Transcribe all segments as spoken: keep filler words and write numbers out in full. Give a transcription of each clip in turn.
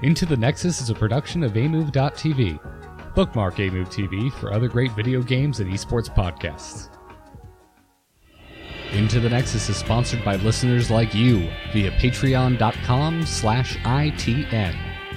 Into the Nexus is a production of A Move dot T V. Bookmark A Move T V for other great video games and esports podcasts. Into the Nexus is sponsored by listeners like you via patreon.com slash ITN.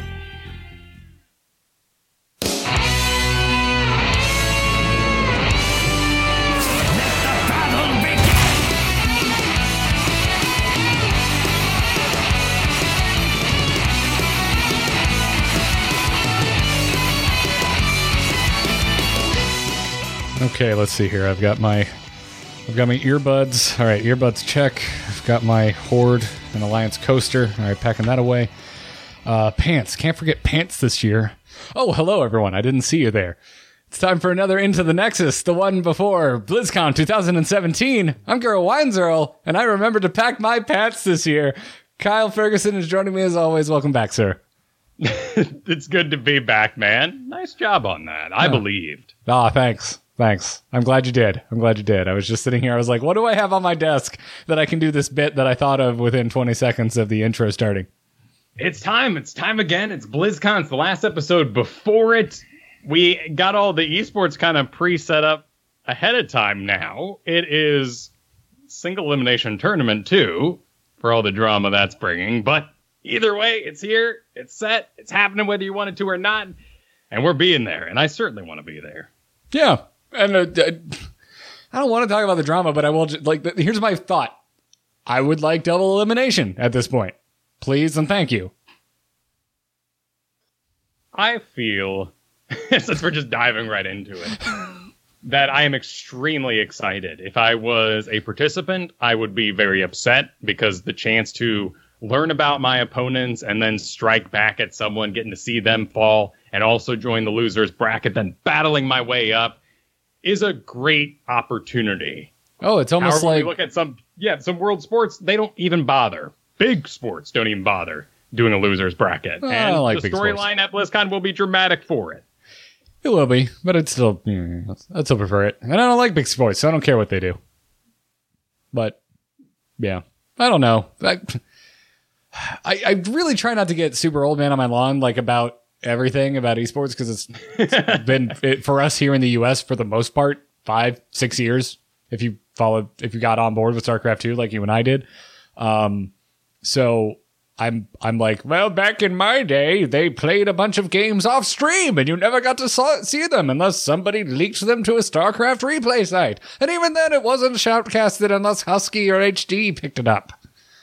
Okay, let's see here. I've got my I've got my earbuds. All right, earbuds check. I've got my Horde and Alliance coaster. All right, packing that away. Uh, pants. Can't forget pants this year. Oh, hello, everyone. I didn't see you there. It's time for another Into the Nexus, the one before BlizzCon twenty seventeen. I'm Geralt Weinzerl, and I remembered to pack my pants this year. Kyle Ferguson is joining me as always. Welcome back, sir. It's good to be back, man. Nice job on that. I oh. believed. Ah, oh, thanks. Thanks. I'm glad you did. I'm glad you did. I was just sitting here. I was like, what do I have on my desk that I can do this bit that I thought of within twenty seconds of the intro starting? It's time. It's time again. It's BlizzCon. It's the last episode before it. We got all the esports kind of pre-set up ahead of time now. It is single elimination tournament too, for all the drama that's bringing. But either way, it's here. It's set. It's happening whether you want it to or not. And we're being there. And I certainly want to be there. Yeah. And uh, I don't want to talk about the drama, but I will. Just, like, here's my thought: I would like double elimination at this point, please and thank you. I feel, since we're just diving right into it, that I am extremely excited. If I was a participant, I would be very upset because the chance to learn about my opponents and then strike back at someone, getting to see them fall, and also join the losers bracket, then battling my way up, is a great opportunity. Oh, it's almost However, like... when you look at some, yeah, some world sports, they don't even bother. Big sports don't even bother doing a losers bracket. Oh, and I like the storyline at BlizzCon will be dramatic for it. It will be, but it's still, mm, I'd still prefer it. And I don't like big sports, so I don't care what they do. But, yeah, I don't know. I, I, I really try not to get super old man on my lawn, like, about everything about esports, because it's, it's been it, for us here in the U S for the most part five six years if you followed if you got on board with StarCraft two like you and I did. Um so I'm I'm like, well, back in my day they played a bunch of games off stream and you never got to saw, see them unless somebody leaked them to a StarCraft replay site, and even then it wasn't shoutcasted unless Husky or H D picked it up.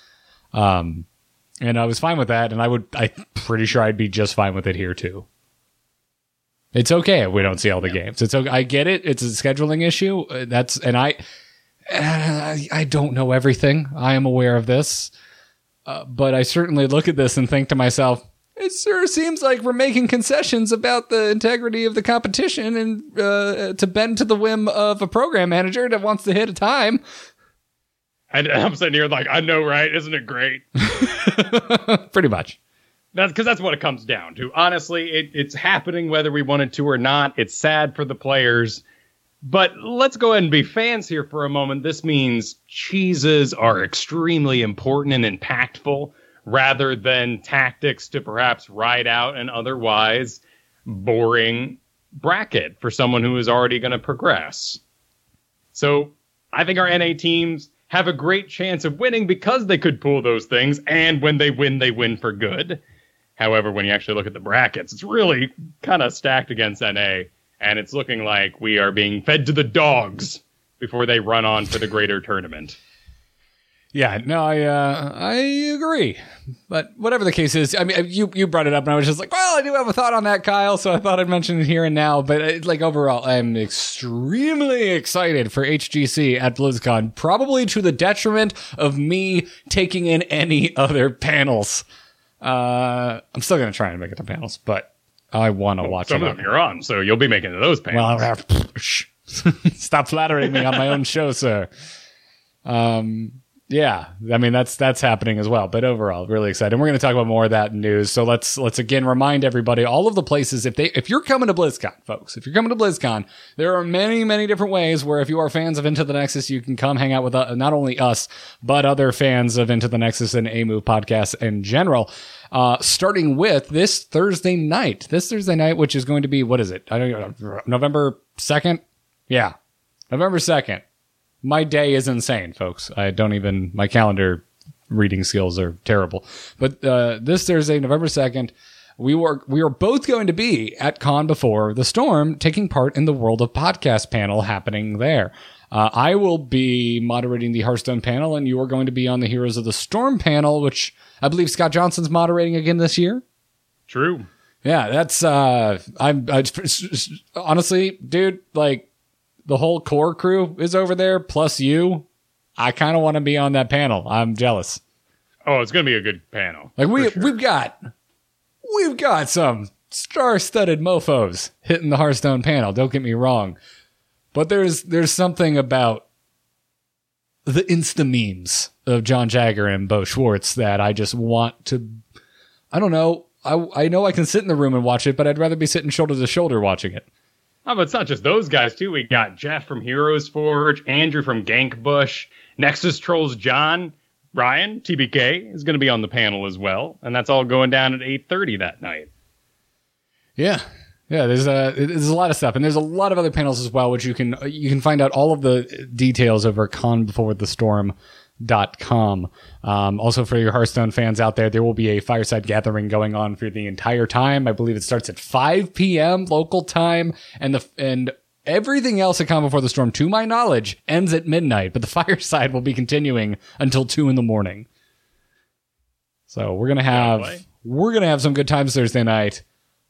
um And I was fine with that, and I would, I'm pretty sure I'd be just fine with it here, too. It's okay if we don't see all the yeah. games. It's okay. I get it. It's a scheduling issue. That's, and I, uh, I don't know everything. I am aware of this. Uh, but I certainly look at this and think to myself, it sure seems like we're making concessions about the integrity of the competition and uh, to bend to the whim of a program manager that wants to hit a time. And I'm sitting here like, I know, right? Isn't it great? Pretty much. That's because that's what it comes down to. Honestly, it, it's happening whether we want it to or not. It's sad for the players. But let's go ahead and be fans here for a moment. This means cheeses are extremely important and impactful rather than tactics to perhaps ride out an otherwise boring bracket for someone who is already going to progress. So I think our N A teams have a great chance of winning because they could pull those things, and when they win, they win for good. However, when you actually look at the brackets, it's really kind of stacked against N A, and it's looking like we are being fed to the dogs before they run on for the greater tournament. Yeah, no, I uh, I agree. But whatever the case is, I mean, you you brought it up, and I was just like, well, I do have a thought on that, Kyle, so I thought I'd mention it here and now. But uh, like overall, I'm extremely excited for H G C at BlizzCon, probably to the detriment of me taking in any other panels. Uh, I'm still going to try and make it to panels, but I want to well, watch some it. of them you're on, so you'll be making those panels. Well, stop flattering me on my own show, sir. Um... Yeah, I mean that's that's happening as well. But overall, really excited. And we're going to talk about more of that news. So let's let's again remind everybody all of the places if they if you're coming to BlizzCon, folks, if you're coming to BlizzCon, there are many many different ways where if you are fans of Into the Nexus, you can come hang out with uh, not only us but other fans of Into the Nexus and A Move podcasts in general. Uh, starting with this Thursday night, this Thursday night, which is going to be what is it? I don't know, November second. Yeah, November second. My day is insane, folks. I don't even, my calendar reading skills are terrible. But uh, this Thursday, November second, we were we are both going to be at Con Before the Storm, taking part in the World of Podcast panel happening there. Uh, I will be moderating the Hearthstone panel, and you are going to be on the Heroes of the Storm panel, which I believe Scott Johnson's moderating again this year. True. Yeah, that's, uh, I'm, I, honestly, dude, like, the whole core crew is over there, plus you. I kind of want to be on that panel. I'm jealous. Oh, it's going to be a good panel. Like we sure. we've got we've got some star-studded mofos hitting the Hearthstone panel. Don't get me wrong, but there's there's something about the Insta memes of John Jagger and Bo Schwartz that I just want to. I don't know. I I know I can sit in the room and watch it, but I'd rather be sitting shoulder to shoulder watching it. Oh, but it's not just those guys, too. We got Jeff from Heroes Forge, Andrew from Gankbush, Nexus Trolls John, Ryan, T B K, is going to be on the panel as well. And that's all going down at eight thirty that night. Yeah. Yeah, there's a, there's a lot of stuff. And there's a lot of other panels as well, which you can you can find out all of the details over con before the storm dot com. Um, also, for your Hearthstone fans out there, there will be a fireside gathering going on for the entire time. I believe it starts at five p.m. local time, and the and everything else at Con Before the Storm, to my knowledge, ends at midnight. But the fireside will be continuing until two in the morning. So we're gonna have we're gonna have some good times Thursday night.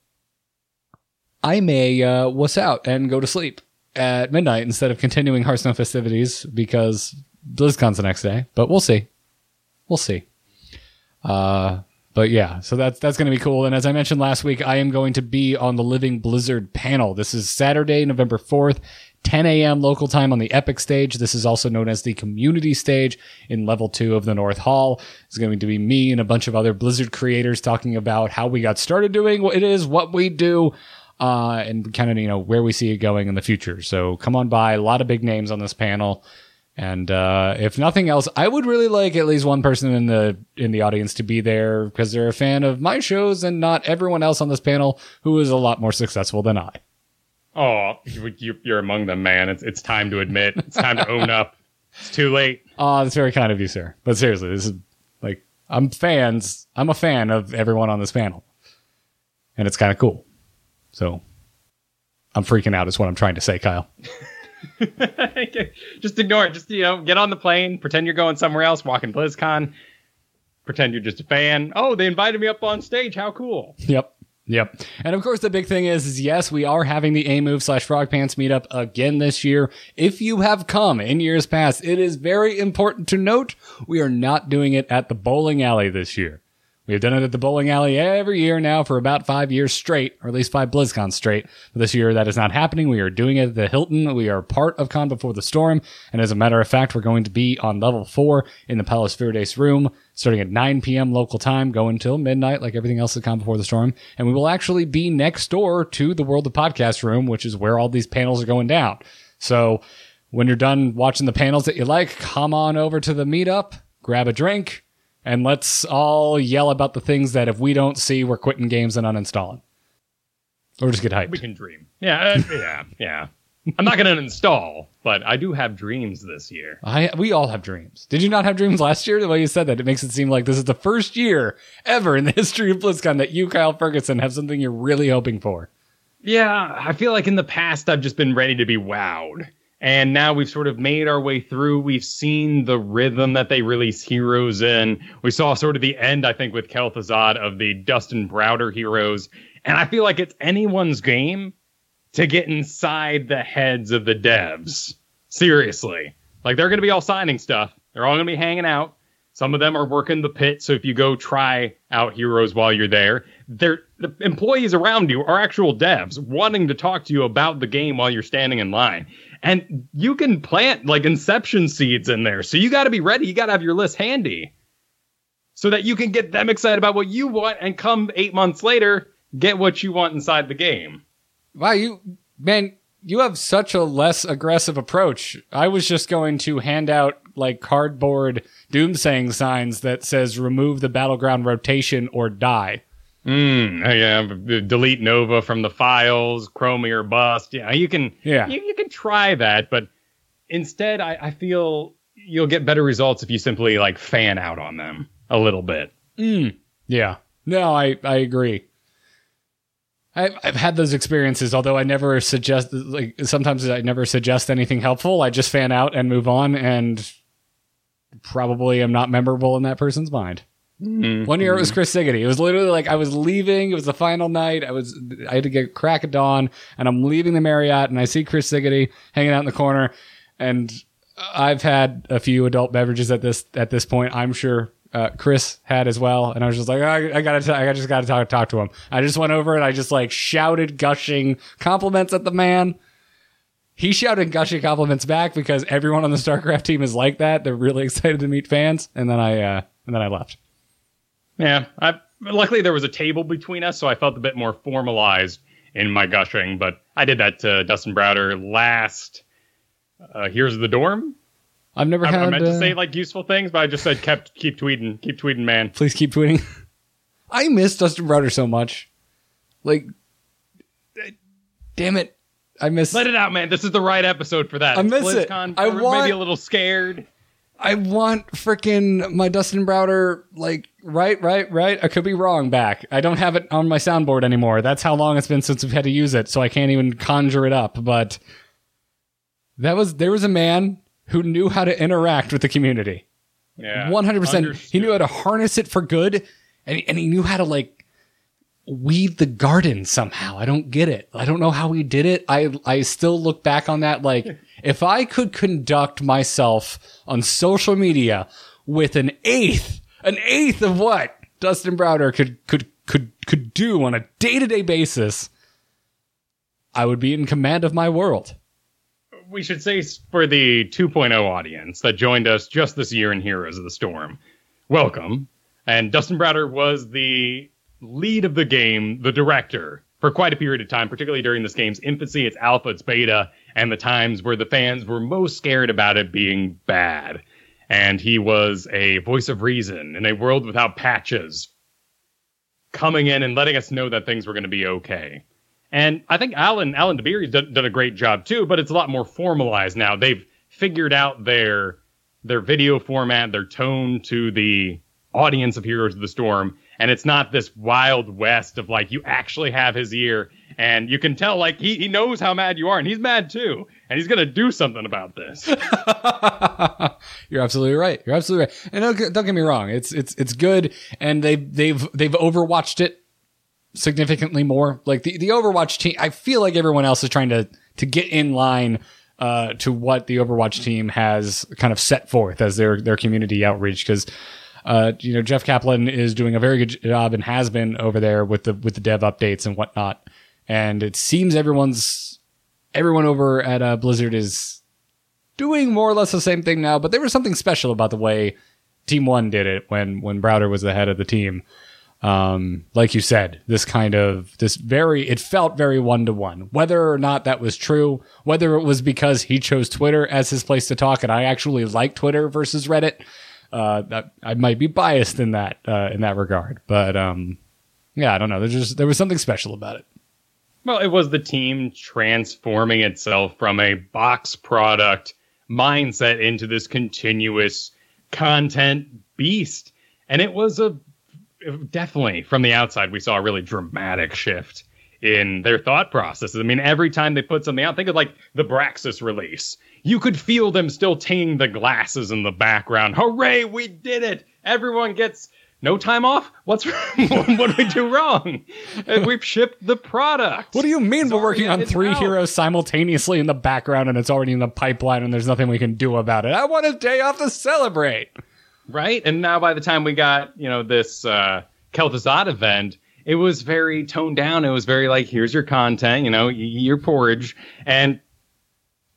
I may uh, wuss out and go to sleep at midnight instead of continuing Hearthstone festivities because BlizzCon's the next day, but we'll see. We'll see. Uh, but yeah, so that's that's going to be cool. And as I mentioned last week, I am going to be on the Living Blizzard panel. This is Saturday, November fourth, ten a.m. local time on the Epic stage. This is also known as the community stage in level two of the North Hall. It's going to be me and a bunch of other Blizzard creators talking about how we got started doing what it is, what we do, uh, and kind of, you know, where we see it going in the future. So come on by. A lot of big names on this panel. And uh, if nothing else, I would really like at least one person in the in the audience to be there because they're a fan of my shows and not everyone else on this panel who is a lot more successful than I. Oh, you, you're among them, man. It's it's time to admit. It's time to own up. It's too late. Oh, that's very kind of you, sir. But seriously, this is like I'm fans. I'm a fan of everyone on this panel, and it's kind of cool. So I'm freaking out. Is what I'm trying to say, Kyle. Just ignore it. Just, you know, get on the plane, pretend you're going somewhere else, walking BlizzCon, pretend you're just a fan. Oh, they invited me up on stage. How cool. Yep. Yep. And of course, the big thing is, is yes, we are having the A-Move slash Frog Pants meetup again this year. If you have come in years past, it is very important to note we are not doing it at the bowling alley this year. We've done it at the bowling alley every year now for about five years straight, or at least five BlizzCon straight. But this year, that is not happening. We are doing it at the Hilton. We are part of Con Before the Storm. And as a matter of fact, we're going to be on level four in the Palace Viridace room, starting at nine p.m. local time, going until midnight, like everything else at Con Before the Storm. And we will actually be next door to the World of Podcast room, which is where all these panels are going down. So when you're done watching the panels that you like, come on over to the meetup, grab a drink, and let's all yell about the things that if we don't see, we're quitting games and uninstalling. Or just get hyped. We can dream. Yeah, uh, yeah, yeah. I'm not going to install, but I do have dreams this year. I We all have dreams. Did you not have dreams last year? The way you said that, it makes it seem like this is the first year ever in the history of BlizzCon that you, Kyle Ferguson, have something you're really hoping for. Yeah, I feel like in the past I've just been ready to be wowed. And now we've sort of made our way through. We've seen the rhythm that they release heroes in. We saw sort of the end, I think, with Kel'Thuzad of the Dustin Browder heroes. And I feel like it's anyone's game to get inside the heads of the devs. Seriously. Like, they're going to be all signing stuff. They're all going to be hanging out. Some of them are working the pit. So if you go try out heroes while you're there, they're, the employees around you are actual devs wanting to talk to you about the game while you're standing in line. And you can plant like inception seeds in there. So you got to be ready. You got to have your list handy so that you can get them excited about what you want and come eight months later, get what you want inside the game. Wow, you, man, you have such a less aggressive approach. I was just going to hand out like cardboard doomsaying signs that says remove the battleground rotation or die. Mm, yeah, delete Nova from the files, Chromie or bust. Yeah, you can. Yeah, you, you can try that, but instead, I, I feel you'll get better results if you simply like fan out on them a little bit. Mm, yeah, no, I I agree. I've I've had those experiences, although I never suggest like sometimes I never suggest anything helpful. I just fan out and move on, and probably am not memorable in that person's mind. Mm-hmm. One year it was Chris Siggety. It was literally like I was leaving. It was the final night. I was I had to get crack of dawn, and I'm leaving the Marriott, and I see Chris Siggety hanging out in the corner. And I've had a few adult beverages at this at this point. I'm sure uh, Chris had as well. And I was just like, oh, I, I gotta, t- I just gotta talk talk to him. I just went over and I just like shouted gushing compliments at the man. He shouted gushing compliments back because everyone on the StarCraft team is like that. They're really excited to meet fans. And then I uh, and then I left. Yeah, I, luckily there was a table between us, so I felt a bit more formalized in my gushing. But I did that to Dustin Browder last. Uh, here's the dorm. I've never I, had. I meant uh, to say like useful things, but I just said kept keep tweeting, keep tweeting, man. Please keep tweeting. I miss Dustin Browder so much. Like, damn it, I miss. Let it out, man. This is the right episode for that. I miss it. BlizzCon, I want maybe a little scared. I want freaking my Dustin Browder, like, right, right, right. I could be wrong back. I don't have it on my soundboard anymore. That's how long it's been since we've had to use it, so I can't even conjure it up. But that was, there was a man who knew how to interact with the community. Yeah. one hundred percent. Understood. He knew how to harness it for good, and he, and he knew how to, like, weed the garden somehow. I don't get it. I don't know how he did it. I I still look back on that like, if I could conduct myself on social media with an eighth, an eighth of what Dustin Browder could could could could do on a day-to-day basis, I would be in command of my world. We should say for the two point oh audience that joined us just this year in Heroes of the Storm, welcome. And Dustin Browder was the lead of the game, the director, for quite a period of time, particularly during this game's infancy, its alpha, its beta, and the times where the fans were most scared about it being bad. And he was a voice of reason in a world without patches, coming in and letting us know that things were going to be okay. And I think Alan, Alan DeBeery's done, done a great job too, but it's a lot more formalized now. They've figured out their their video format, their tone to the audience of Heroes of the Storm. And it's not this wild west of like, you actually have his ear and you can tell like he, he knows how mad you are and he's mad too. And he's going to do something about this. You're absolutely right. You're absolutely right. And don't, don't get me wrong. It's, it's, it's good. And they've, they've, they've overwatched it significantly more. Like the, the Overwatch team, I feel like everyone else is trying to, to get in line uh, to what the Overwatch team has kind of set forth as their, their community outreach. Cause Uh, you know, Jeff Kaplan is doing a very good job and has been over there with the with the dev updates and whatnot. And it seems everyone's everyone over at uh, Blizzard is doing more or less the same thing now. But there was something special about the way Team One did it when when Browder was the head of the team. Um, like you said, this kind of this very it felt very one to one. Whether or not that was true, whether it was because he chose Twitter as his place to talk, and I actually like Twitter versus Reddit. Uh, that, I might be biased in that uh, in that regard, but um, yeah, I don't know. There's just there was something special about it. Well, it was the team transforming itself from a box product mindset into this continuous content beast, and it was a it, definitely from the outside we saw a really dramatic shift in their thought processes. I mean, every time they put something out, think of like the Braxis release. You could feel them still tinging the glasses in the background. Hooray, we did it! Everyone gets no time off? What's wrong? What did we do wrong? We've shipped the product. What do you mean it's we're working on three out. heroes simultaneously in the background and it's already in the pipeline and there's nothing we can do about it? I want a day off to celebrate. Right? And now by the time we got, you know, this uh, Kel'Thuzad event, it was very toned down. It was very like, here's your content, you know, your porridge. And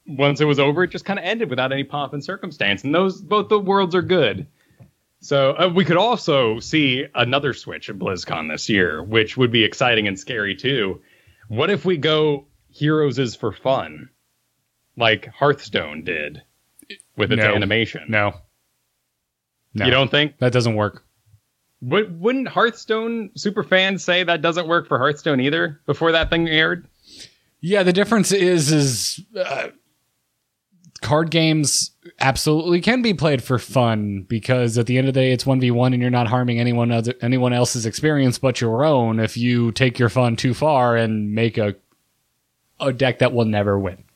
once it was over, it just kind of ended without any pomp and circumstance. And those both the worlds are good. So uh, we could also see another switch at BlizzCon this year, which would be exciting and scary too. What if we go Heroes is for fun, like Hearthstone did with its no. animation? No. No. You don't think? That doesn't work. Would, wouldn't Hearthstone superfans say that doesn't work for Hearthstone either before that thing aired? Yeah, the difference is, is uh, card games absolutely can be played for fun because at the end of the day, it's one v one and you're not harming anyone other, anyone else's experience but your own if you take your fun too far and make a a deck that will never win.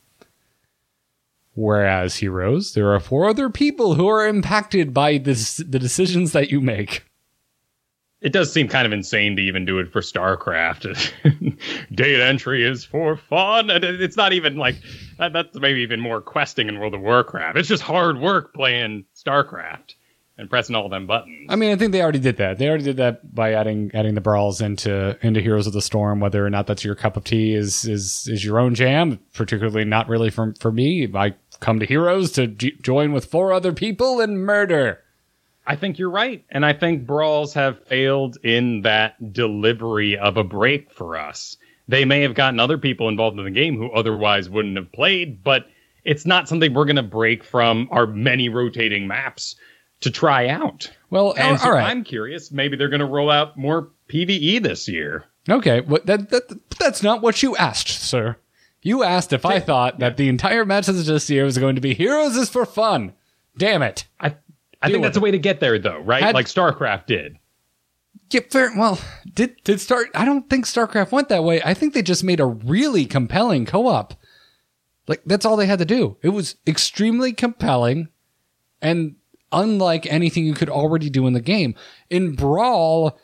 Whereas Heroes, there are four other people who are impacted by this, the decisions that you make. It does seem kind of insane to even do it for StarCraft. Data entry is for fun. And it's not even like, that, that's maybe even more questing in World of Warcraft. It's just hard work playing StarCraft and pressing all them buttons. I mean, I think they already did that. They already did that by adding adding the brawls into into Heroes of the Storm. Whether or not that's your cup of tea is is is your own jam. Particularly not really for, for me. I come to Heroes to g- join with four other people and murder. I think you're right. And I think brawls have failed in that delivery of a break for us. They may have gotten other people involved in the game who otherwise wouldn't have played, but it's not something we're going to break from our many rotating maps to try out. Well, and all so right. I'm curious. Maybe they're going to roll out more PvE this year. Okay, well, that, that that's not what you asked, sir. You asked if I thought yeah. that the entire message this year was going to be Heroes is for fun. Damn it. I I think that's a way to get there, though, right? Had, like StarCraft did. Yeah, fair. Well, did did Star? I don't think StarCraft went that way. I think they just made a really compelling co-op. Like that's all they had to do. It was extremely compelling, and unlike anything you could already do in the game. In Brawl,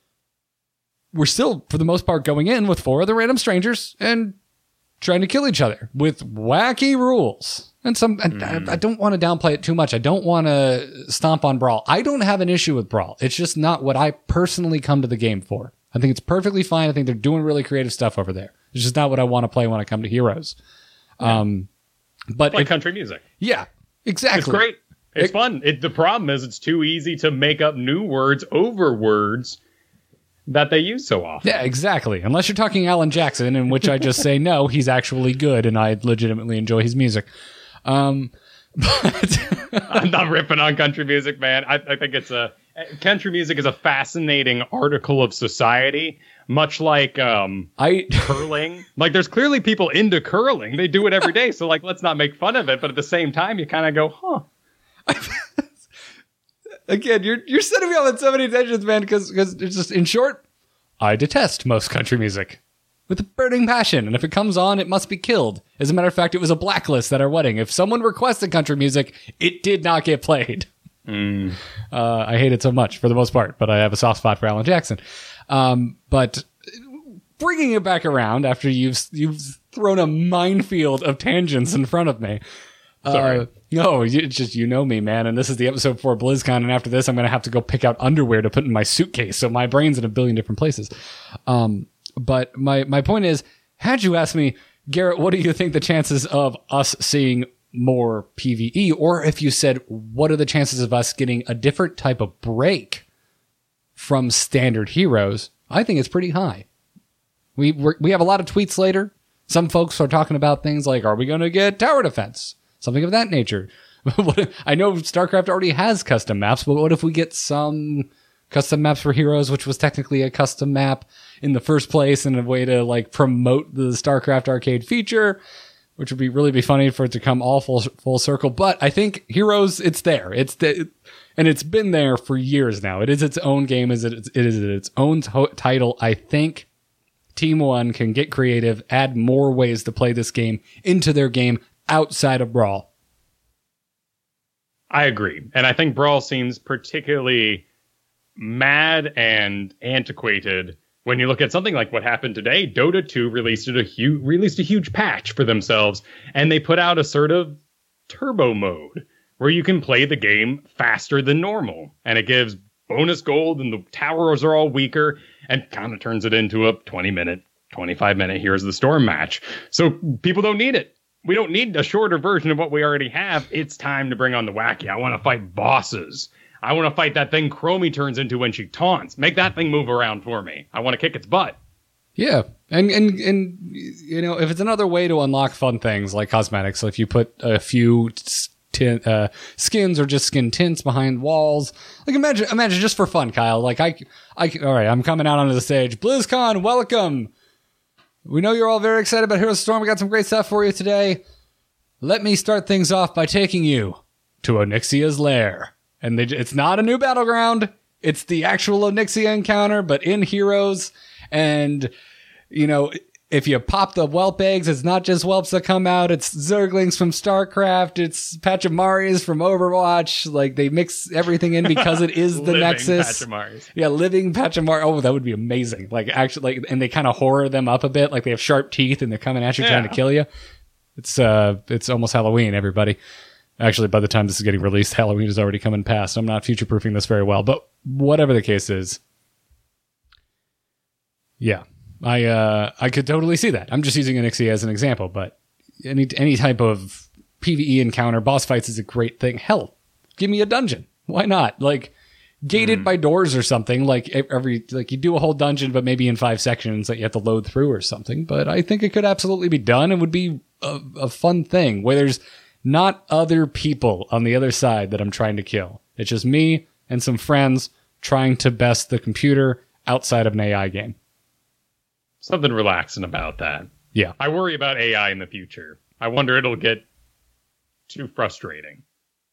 we're still, for the most part, going in with four other random strangers and trying to kill each other with wacky rules. And some, mm. I, I don't want to downplay it too much. I don't want to stomp on Brawl. I don't have an issue with Brawl. It's just not what I personally come to the game for. I think it's perfectly fine. I think they're doing really creative stuff over there. It's just not what I want to play when I come to Heroes. Yeah. Um, but like it, country music. Yeah, exactly. It's great. It's it, fun. It, the problem is it's too easy to make up new words over words that they use so often. Yeah, exactly. Unless you're talking Alan Jackson, in which I just say, no, he's actually good and I legitimately enjoy his music. Um, but I'm not ripping on country music, man. I, I think it's a country music is a fascinating article of society, much like um, I curling. Like, there's clearly people into curling. They do it every day. So, like, let's not make fun of it. But at the same time, you kind of go, huh. Again, you're you're setting me up on so many tensions, man. Because because it's just, in short, I detest most country music with a burning passion, and if it comes on, it must be killed. As a matter of fact, it was a blacklist at our wedding. If someone requested country music, it did not get played. Mm. Uh, I hate it so much for the most part, but I have a soft spot for Alan Jackson. Um, but bringing it back around after you've you've thrown a minefield of tangents in front of me. Sorry. Uh, no, you, it's just, you know me, man. And this is the episode for BlizzCon. And after this, I'm going to have to go pick out underwear to put in my suitcase. So my brain's in a billion different places. Um, but my, my point is, had you asked me, Garrett, what do you think the chances of us seeing more PvE? Or if you said, what are the chances of us getting a different type of break from standard Heroes? I think it's pretty high. We we're, we have a lot of tweets later. Some folks are talking about things like, are we going to get tower defense? Something of that nature. I know StarCraft already has custom maps, but what if we get some custom maps for Heroes, which was technically a custom map in the first place, and a way to like promote the StarCraft arcade feature, which would be really be funny for it to come all full full circle. But I think Heroes, it's there. It's the, and it's been there for years now. It is its own game. Is it? It is its own t- title. I think Team One can get creative, add more ways to play this game into their game outside of Brawl. I agree. And I think Brawl seems particularly mad and antiquated when you look at something like what happened today. Dota two released a huge released a huge patch for themselves, and they put out a sort of turbo mode where you can play the game faster than normal, and it gives bonus gold, and the towers are all weaker, and kind of turns it into a twenty minute, twenty-five minute Heroes of the Storm match. So people don't need it. we don't need a shorter version of what we already have. It's time to bring on the wacky. I want to fight bosses. I want to fight that thing Chromie turns into when she taunts. Make that thing move around for me. I want to kick its butt. Yeah, and, and, and you know, if it's another way to unlock fun things like cosmetics, if you put a few tin, uh, skins or just skin tints behind walls, like imagine, imagine just for fun, Kyle, like I, I, all right, I'm coming out onto the stage. BlizzCon, welcome. We know you're all very excited about Heroes of the Storm. We got some great stuff for you today. Let me start things off by taking you to Onyxia's lair. And they, it's not a new battleground. It's the actual Onyxia encounter, but in Heroes. And, you know, if you pop the whelp eggs, it's not just whelps that come out. It's Zerglings from StarCraft. It's Pachamaris from Overwatch. Like, they mix everything in because it is the living Nexus. Pachamaris. Yeah, living Pachamari. Oh, that would be amazing. Like, actually, like, and they kind of horror them up a bit. Like, they have sharp teeth and they're coming at you, yeah. trying to kill you. It's, uh, it's almost Halloween, everybody. Actually, by the time this is getting released, Halloween is already coming past. I'm not future-proofing this very well, but whatever the case is, yeah, I uh, I could totally see that. I'm just using Onyxia as an example, but any any type of PvE encounter, boss fights is a great thing. Hell, give me a dungeon. Why not? Like, gated mm. by doors or something. Like every like you do a whole dungeon, but maybe in five sections that you have to load through or something. But I think it could absolutely be done and would be a, a fun thing where there's not other people on the other side that I'm trying to kill. It's just me and some friends trying to best the computer outside of an A I game. Something relaxing about that. Yeah. I worry about A I in the future. I wonder it'll get too frustrating.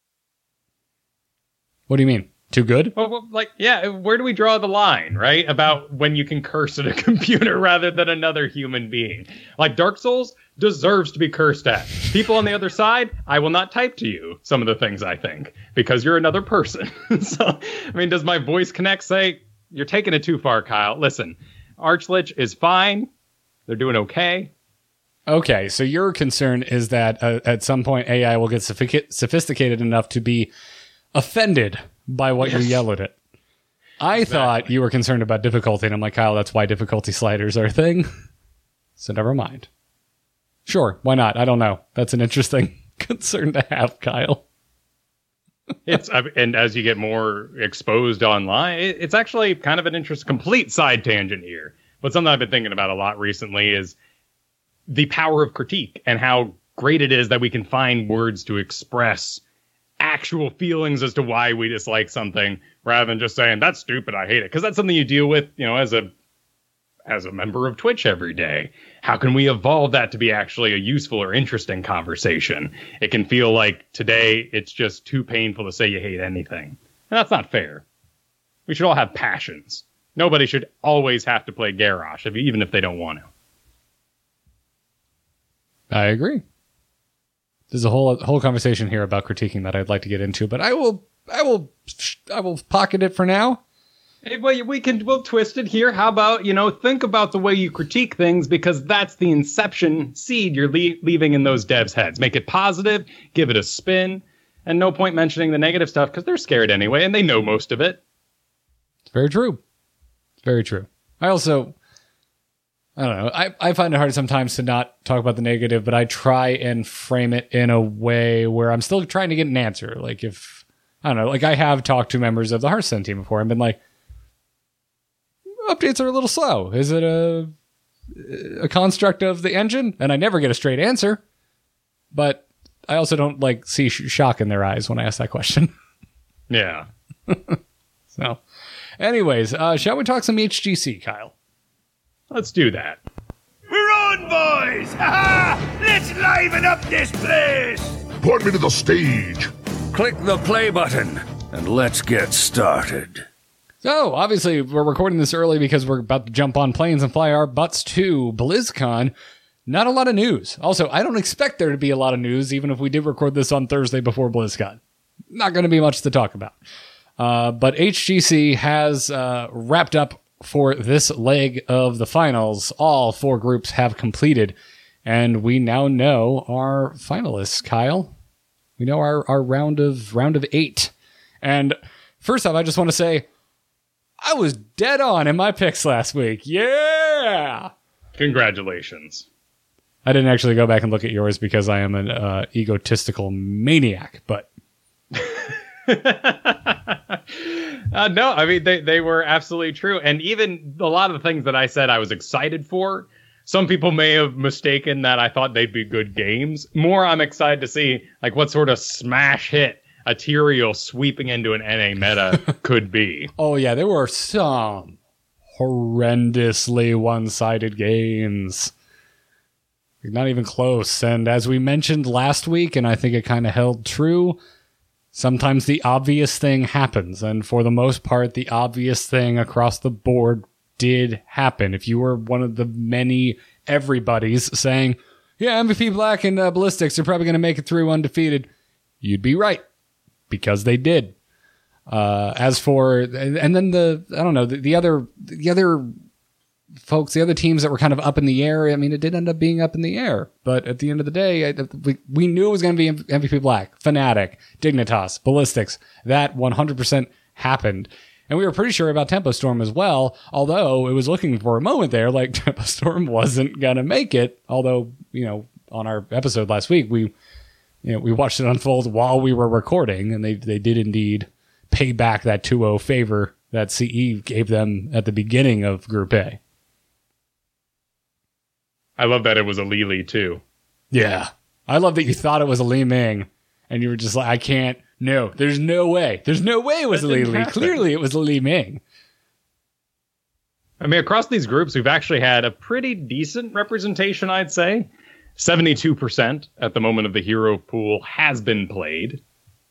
What do you mean? Too good? Well, well, like, yeah, where do we draw the line, right? About when you can curse at a computer rather than another human being. Like, Dark Souls deserves to be cursed at. People on the other side, I will not type to you some of the things I think, because you're another person. So, I mean, does my voice connect? Say, you're taking it too far, Kyle. Listen, Archlich is fine. They're doing okay. Okay, so your concern is that uh, at some point A I will get sophic- sophisticated enough to be offended by what yes. you yell at it. I exactly. thought you were concerned about difficulty, and I'm like, Kyle, that's why difficulty sliders are a thing. So never mind. Sure, why not? I don't know. That's an interesting concern to have, Kyle. It's and as you get more exposed online, it's actually kind of an interest. Complete side tangent here, but something I've been thinking about a lot recently is the power of critique and how great it is that we can find words to express actual feelings as to why we dislike something, rather than just saying that's stupid, I hate it, because that's something you deal with, you know, as a as a member of Twitch every day. How can we evolve that to be actually a useful or interesting conversation? It can feel like today it's just too painful to say you hate anything, and that's not fair. We should all have passions. Nobody should always have to play Garrosh, if, even if they don't want to. I agree. There's a whole whole conversation here about critiquing that I'd like to get into, but I will I will I will pocket it for now. Hey, well, we can we'll twist it here. How about, you know, think about the way you critique things, because that's the inception seed you're le- leaving in those devs' heads. Make it positive, give it a spin, and no point mentioning the negative stuff because they're scared anyway, and they know most of it. It's very true. It's very true. I also, I don't know, I, I find it hard sometimes to not talk about the negative, but I try and frame it in a way where I'm still trying to get an answer. Like if, I don't know, like I have talked to members of the Hearthstone team before and been like, updates are a little slow. Is it a a construct of the engine? And I never get a straight answer. But I also don't like see sh- shock in their eyes when I ask that question. Yeah. So, anyways, uh, shall we talk some H G C, Kyle? Let's do that. We're on, boys! Ha-ha! Let's liven up this place! Point me to the stage. Click the play button, and let's get started. So, obviously, we're recording this early because we're about to jump on planes and fly our butts to BlizzCon. Not a lot of news. Also, I don't expect there to be a lot of news, even if we did record this on Thursday before BlizzCon. Not going to be much to talk about. Uh, but H G C has uh, wrapped up for this leg of the finals. All four groups have completed, and we now know our finalists, Kyle. We know our, our round of round of eight. And first off, I just want to say, I was dead on in my picks last week. Yeah! Congratulations. I didn't actually go back and look at yours because I am an uh, egotistical maniac, but. uh, no, I mean, they, they were absolutely true. And even a lot of the things that I said I was excited for, some people may have mistaken that I thought they'd be good games. More, I'm excited to see like what sort of smash hit a Tyrael sweeping into an N A meta could be. Oh, yeah, there were some horrendously one-sided games. Not even close. And as we mentioned last week, and I think it kind of held true, sometimes the obvious thing happens. And for the most part, the obvious thing across the board did happen. If you were one of the many everybody's saying, yeah, M V P Black and uh, Ballistics are probably going to make it through undefeated, you'd be right. Because they did. Uh, as for, and then the, I don't know, the, the other, the other folks, the other teams that were kind of up in the air, I mean, it did end up being up in the air. But at the end of the day, I, we, we knew it was going to be M V P Black, Fnatic, Dignitas, Ballistics. That one hundred percent happened. And we were pretty sure about Tempo Storm as well, although it was looking for a moment there like Tempo Storm wasn't going to make it. Although, you know, on our episode last week, we, you know, we watched it unfold while we were recording, and they, they did indeed pay back that two oh favor that C E gave them at the beginning of Group A. I love that it was a Lili too. Yeah. I love that you thought it was a Li Ming, and you were just like, I can't, no, there's no way. There's no way it was a Li Li. Clearly it was a Li Ming. I mean, across these groups, we've actually had a pretty decent representation, I'd say. seventy-two percent at the moment of the hero pool has been played.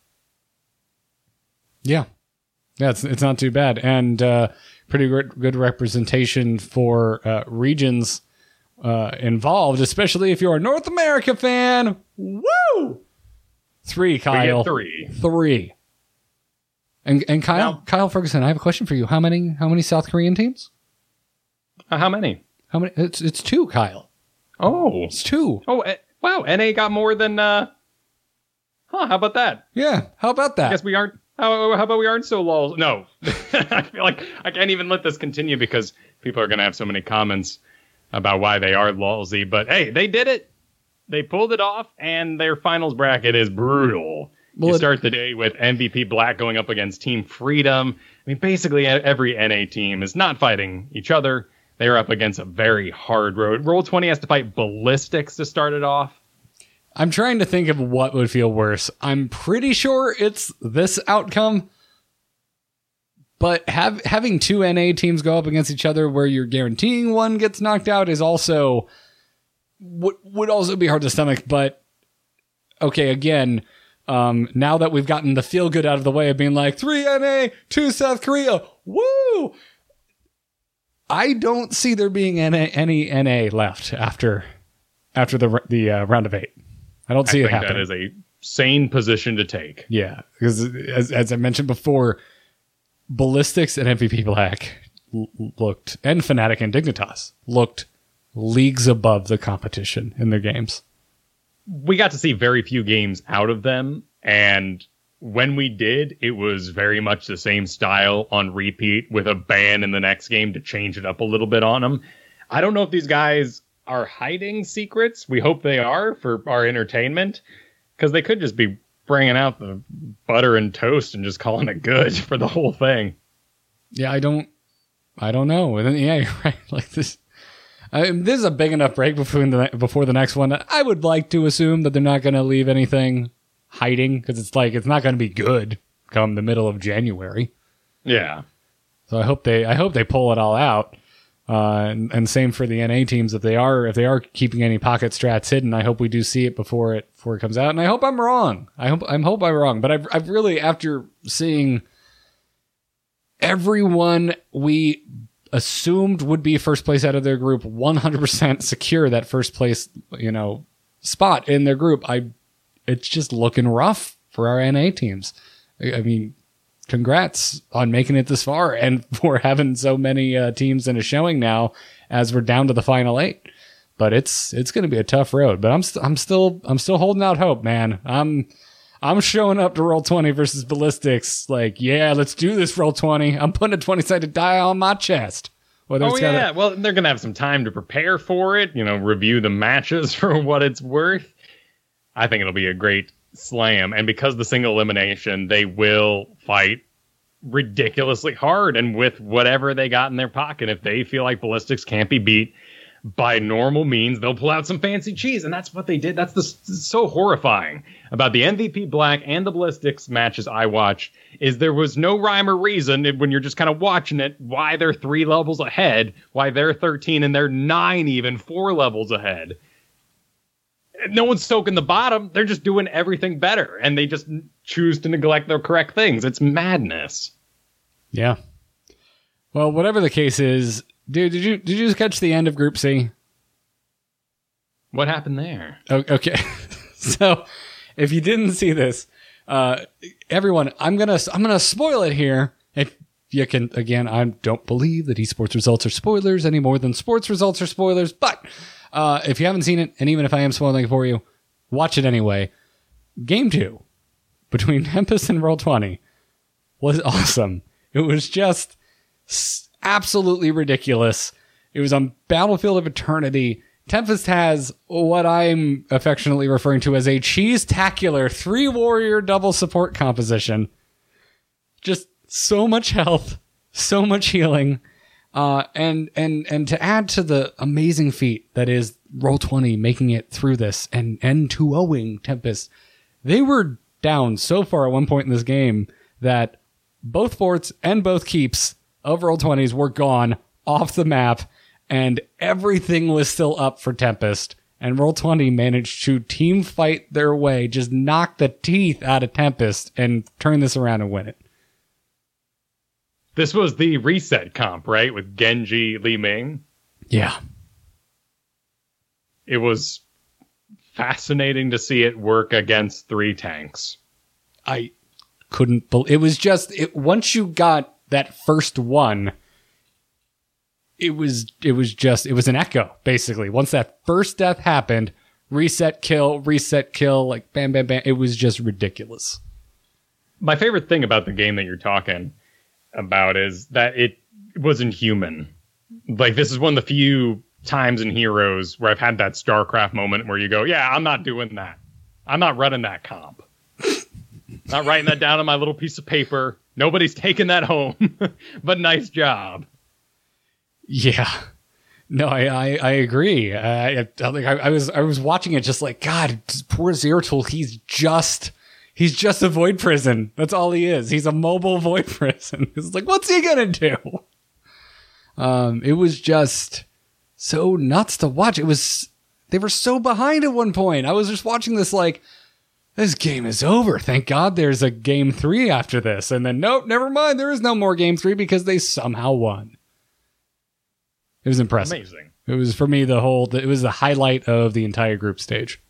Yeah. Yeah, it's, it's not too bad. And uh, pretty good, good representation for uh, regions uh, involved, especially if you're a North America fan. Woo! Three, Kyle. three. Three. And and Kyle, now, Kyle Ferguson, I have a question for you. How many how many South Korean teams? Uh, how many? How many? It's it's two, Kyle. Oh, it's two. Oh, uh, wow. N A got more than. Uh... Huh? How about that? Yeah. How about that? I guess we aren't. How, how about we aren't so lols? No, I feel like I can't even let this continue because people are going to have so many comments about why they are lolsy. But hey, they did it. They pulled it off, and their finals bracket is brutal. Well, you start the day with M V P Black going up against Team Freedom. I mean, basically every N A team is not fighting each other. They're up against a very hard road. Roll twenty has to fight Ballistics to start it off. I'm trying to think of what would feel worse. I'm pretty sure it's this outcome. But have, having two N A teams go up against each other where you're guaranteeing one gets knocked out is also... Would would also be hard to stomach, but okay, again, um, now that we've gotten the feel good out of the way of being like three N A, two South Korea, woo! I don't see there being N A, any N A left after after the the uh, round of eight. I don't see I it think happening. That is a sane position to take. Yeah, because as as I mentioned before, Ballistics and M V P Black l- looked, and Fnatic and Dignitas looked leagues above the competition in their games. We got to see very few games out of them, and when we did, it was very much the same style on repeat with a ban in the next game to change it up a little bit on them. I don't know if these guys are hiding secrets. We hope they are for our entertainment, because they could just be bringing out the butter and toast and just calling it good for the whole thing. Yeah, I don't, I don't know. And then, yeah, you're right. Like this, I mean, this is a big enough break between the before the next one. I would like to assume that they're not going to leave anything hiding, because it's like it's not going to be good come the middle of January. Yeah. So I hope they I hope they pull it all out. Uh, and, and same for the N A teams. If they are if they are keeping any pocket strats hidden, I hope we do see it before it before it comes out. And I hope I'm wrong. I hope I hope I'm wrong. But I've I've really, after seeing everyone we assumed would be first place out of their group one hundred percent secure that first place, you know, spot in their group, I it's just looking rough for our N A teams. I, I mean, congrats on making it this far and for having so many uh, teams in a showing now as we're down to the final eight. But it's it's going to be a tough road. But I'm st- I'm still I'm still holding out hope, man. I'm I'm showing up to Roll twenty versus Ballistics. Like, yeah, let's do this, Roll twenty. I'm putting a twenty-sided die on my chest. Whether oh, it's yeah. gotta, well, they're going to have some time to prepare for it, you know, review the matches for what it's worth. I think it'll be a great slam. And because the single elimination, they will fight ridiculously hard and with whatever they got in their pocket. If they feel like Ballistics can't be beat by normal means, they'll pull out some fancy cheese. And that's what they did. That's the so horrifying about the M V P Black and the Ballistics matches I watched is there was no rhyme or reason when you're just kind of watching it, why they're three levels ahead, why they're thirteen and they're nine, even four levels ahead. No one's soaking the bottom. They're just doing everything better. And they just choose to neglect the correct things. It's madness. Yeah. Well, whatever the case is, dude, did you did you just catch the end of Group C? What happened there? Oh, okay. So, if you didn't see this, uh, everyone, I'm gonna I'm gonna spoil it here. If you can, again, I don't believe that esports results are spoilers any more than sports results are spoilers. But uh, if you haven't seen it, and even if I am spoiling it for you, watch it anyway. Game two between Tempest and Roll twenty was awesome. It was just absolutely ridiculous. It was on Battlefield of Eternity. Tempest has what I'm affectionately referring to as a cheese-tacular three warrior double support composition. Just so much health, so much healing, uh, and and and to add to the amazing feat that is Roll twenty making it through this and and two oh-ing Tempest. They were down so far at one point in this game that both forts and both keeps of Roll twenties were gone off the map, and everything was still up for Tempest. And Roll twenty managed to team fight their way, just knock the teeth out of Tempest, and turn this around and win it. This was the reset comp, right? With Genji, Li Ming. Yeah. It was fascinating to see it work against three tanks. I couldn't believe it. Was just it once you got that first one, it was it was just it was an echo, basically. Once that first death happened, reset kill, reset kill, like bam bam bam, it was just ridiculous. My favorite thing about the game that you're talking about is that it wasn't human. Like, this is one of the few times in Heroes where I've had that StarCraft moment where you go, yeah, I'm not doing that. I'm not running that comp. Not writing that down on my little piece of paper. Nobody's taking that home. But nice job. Yeah. No, I I, I agree. I, I, like, I, I was I was watching it just like, God, poor Zeratul, he's just he's just a void prison. That's all he is. He's a mobile void prison. It's like, what's he gonna do? Um, it was just so nuts to watch. It was they were so behind at one point. I was just watching this like, this game is over. Thank God there's a game three after this. And then, nope, never mind. There is no more game three because they somehow won. It was impressive. Amazing. It was, for me, the whole, it was the highlight of the entire group stage.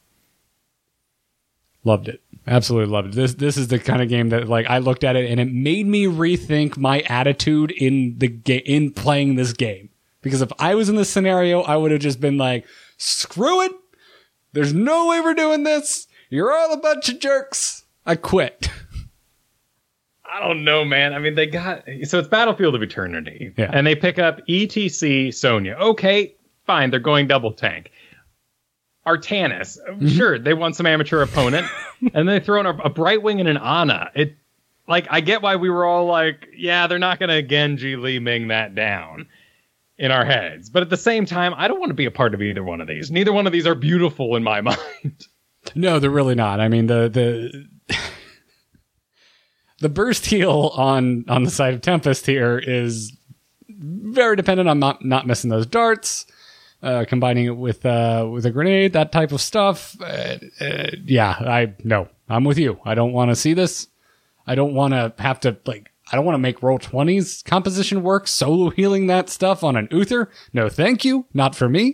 Loved it. Absolutely loved it. This this is the kind of game that, like, I looked at it and it made me rethink my attitude in the ga- in playing this game. Because if I was in this scenario, I would have just been like, screw it. There's no way we're doing this. You're all a bunch of jerks. I quit. I don't know, man. I mean, they got... So it's Battlefield of Eternity. Yeah. And they pick up E T C Sonya. Okay, fine. They're going double tank. Artanis. Mm-hmm. Sure, they want some amateur opponent. And they throw in a, a Brightwing and an Ana. It, like, I get why we were all like, yeah, they're not going to Genji Li Ming that down in our heads. But at the same time, I don't want to be a part of either one of these. Neither one of these are beautiful in my mind. No, they're really not. I mean, the the the burst heal on on the side of Tempest here is very dependent on not not missing those darts, uh, combining it with uh, with a grenade, that type of stuff. Uh, uh, yeah, I no, I'm with you. I don't want to see this. I don't want to have to like. I don't want to make Roll twenty's composition work solo healing that stuff on an Uther. No, thank you. Not for me.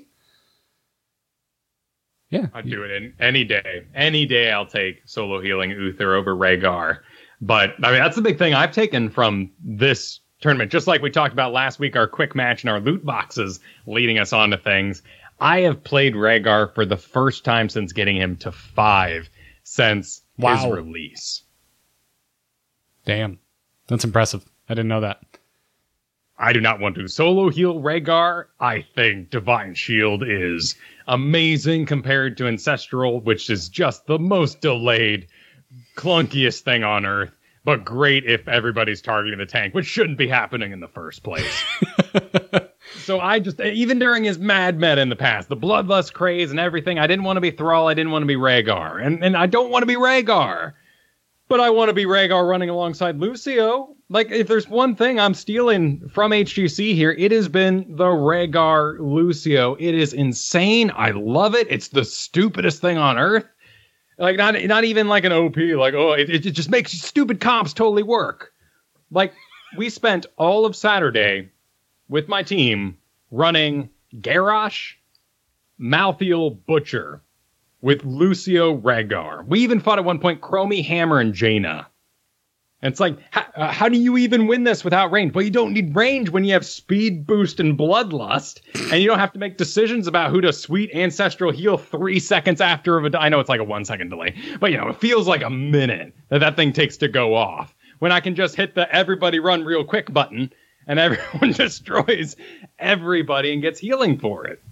Yeah, I'd do it in any day. Any day I'll take solo healing Uther over Rhaegar. But, I mean, that's the big thing I've taken from this tournament. Just like we talked about last week, our quick match and our loot boxes leading us on to things. I have played Rhaegar for the first time since getting him to five since Wow. his release. Damn. That's impressive. I didn't know that. I do not want to solo heal Rhaegar. I think Divine Shield is amazing compared to Ancestral, which is just the most delayed, clunkiest thing on Earth, but great if everybody's targeting the tank, which shouldn't be happening in the first place. So I just, even during his mad meta in the past, the bloodlust craze and everything, I didn't want to be Thrall, I didn't want to be Rhaegar, and, and I don't want to be Rhaegar. But I want to be Rhaegar running alongside Lucio. Like, if there's one thing I'm stealing from H G C here, it has been the Rhaegar Lucio. It is insane. I love it. It's the stupidest thing on Earth. Like, not not even like an O P. Like, oh, it, it just makes stupid comps totally work. Like, we spent all of Saturday with my team running Garrosh, Malthael, Butcher, with Lucio Rhaegar. We even fought at one point Chromie, Hammer, and Jaina. And it's like, how, uh, how do you even win this without range? Well, you don't need range when you have speed boost and bloodlust, and you don't have to make decisions about who to sweet ancestral heal three seconds after of a. I know it's like a one second delay, but you know it feels like a minute that that thing takes to go off. When I can just hit the everybody run real quick button, and everyone destroys everybody and gets healing for it.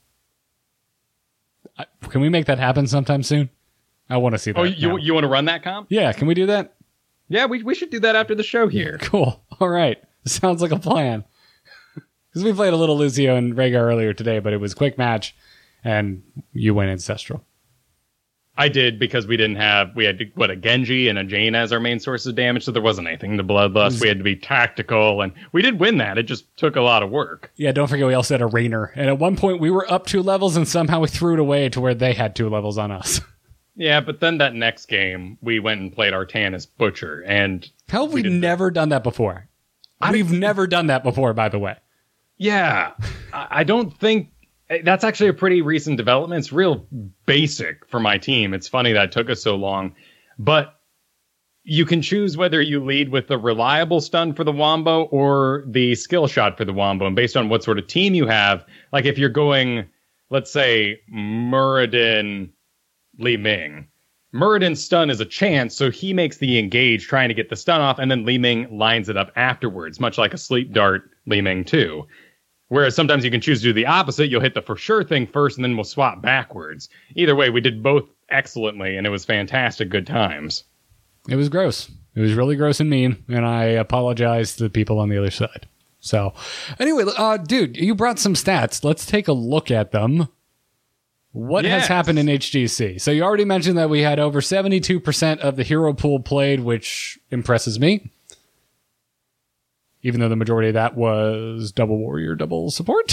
Can we make that happen sometime soon? I want to see that. Oh, you now. you want to run that comp? Yeah, can we do that? Yeah, we we should do that after the show here. Cool. All right. Sounds like a plan. Because we played a little Lucio and Rhaegar earlier today, but it was a quick match, and you went Ancestral. I did, because we didn't have, we had, what, a Genji and a Jaina as our main source of damage, so there wasn't anything to Bloodlust. Was, we had to be tactical, and we did win that. It just took a lot of work. Yeah, don't forget we also had a Rainer. And at one point, we were up two levels, and somehow we threw it away to where they had two levels on us. Yeah, but then that next game, we went and played Artanis Butcher, and... How have we, we never that. done that before? I We've never done that before, by the way. Yeah, I don't think... That's actually a pretty recent development. It's real basic for my team. It's funny that it took us so long. But you can choose whether you lead with the reliable stun for the Wombo or the skill shot for the Wombo. And based on what sort of team you have, like if you're going, let's say, Muradin, Li Ming. Muradin's stun is a chance, so he makes the engage trying to get the stun off, and then Li Ming lines it up afterwards, much like a sleep dart Li Ming too. Whereas sometimes you can choose to do the opposite. You'll hit the for sure thing first, and then we'll swap backwards. Either way, we did both excellently, and it was fantastic good times. It was gross. It was really gross and mean, and I apologize to the people on the other side. So, anyway, uh, dude, you brought some stats. Let's take a look at them. What yes. has happened in H G C? So you already mentioned that we had over seventy-two percent of the hero pool played, which impresses me. Even though the majority of that was double warrior, double support.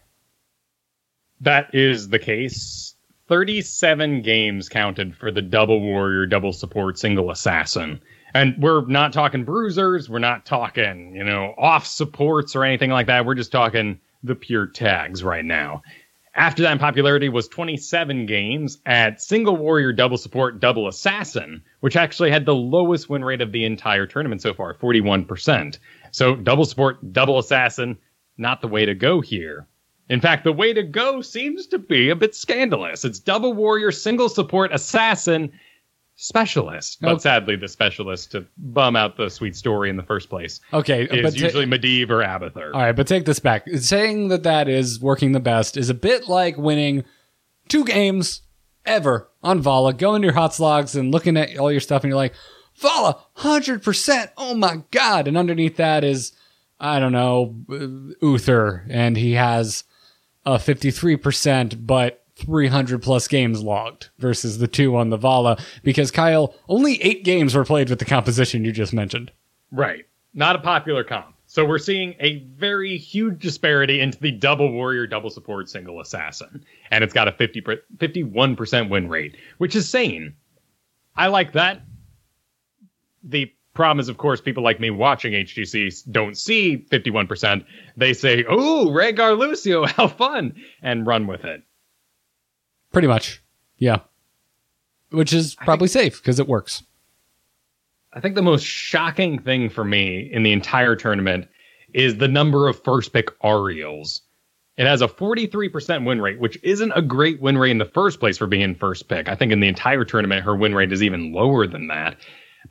That is the case. thirty-seven games counted for the double warrior, double support, single assassin. And we're not talking bruisers. We're not talking, you know, off supports or anything like that. We're just talking the pure tags right now. After that in popularity was twenty-seven games at single warrior, double support, double assassin, which actually had the lowest win rate of the entire tournament so far, forty-one percent. So double support, double assassin, not the way to go here. In fact, the way to go seems to be a bit scandalous. It's double warrior, single support, assassin, specialist. But okay. Sadly, the specialist, to bum out the sweet story in the first place, okay, is but usually ta- Medivh or Abathur. All right, but take this back. Saying that that is working the best is a bit like winning two games ever on Vala, going to your hot slogs and looking at all your stuff, and you're like, Vala, one hundred percent. Oh my God. And underneath that is, I don't know, Uther. And he has a fifty-three percent, but three hundred plus games logged versus the two on the Vala. Because, Kyle, only eight games were played with the composition you just mentioned. Right. Not a popular comp. So we're seeing a very huge disparity into the double warrior, double support, single assassin. And it's got a fifty, fifty-one percent win rate, which is sane. I like that. The problem is, of course, people like me watching H G C don't see fifty-one percent. They say, "Oh, Rhaegar Lucio, how fun," and run with it. Pretty much. Yeah. Which is probably think, safe because it works. I think the most shocking thing for me in the entire tournament is the number of first pick Ariels. It has a forty-three percent win rate, which isn't a great win rate in the first place for being first pick. I think in the entire tournament, her win rate is even lower than that.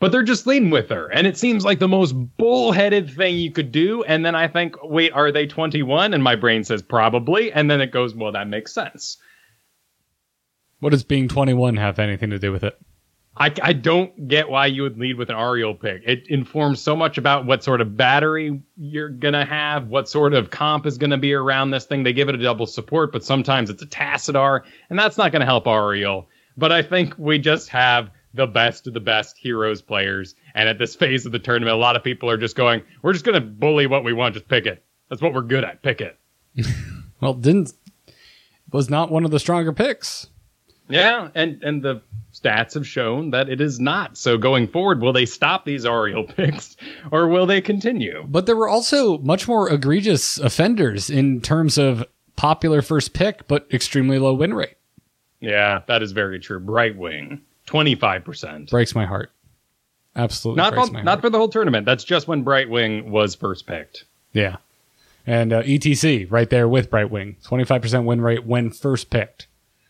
But they're just leading with her. And it seems like the most bullheaded thing you could do. And then I think, wait, are they twenty-one? And my brain says probably. And then it goes, well, that makes sense. What does being twenty-one have anything to do with it? I, I don't get why you would lead with an Ariel pick. It informs so much about what sort of battery you're going to have, what sort of comp is going to be around this thing. They give it a double support, but sometimes it's a Tassadar, and that's not going to help Ariel. But I think we just have the best of the best Heroes players. And at this phase of the tournament, a lot of people are just going, we're just going to bully what we want. Just pick it. That's what we're good at. Pick it. Well, didn't was not one of the stronger picks. Yeah, and, and the stats have shown that it is not. So going forward, will they stop these Ariel picks or will they continue? But there were also much more egregious offenders in terms of popular first pick, but extremely low win rate. Yeah, that is very true. Brightwing. twenty-five percent. Breaks my heart. Absolutely not breaks for, my Not heart. for the whole tournament. That's just when Brightwing was first picked. Yeah. And uh, E T C right there with Brightwing. twenty-five percent win rate when first picked.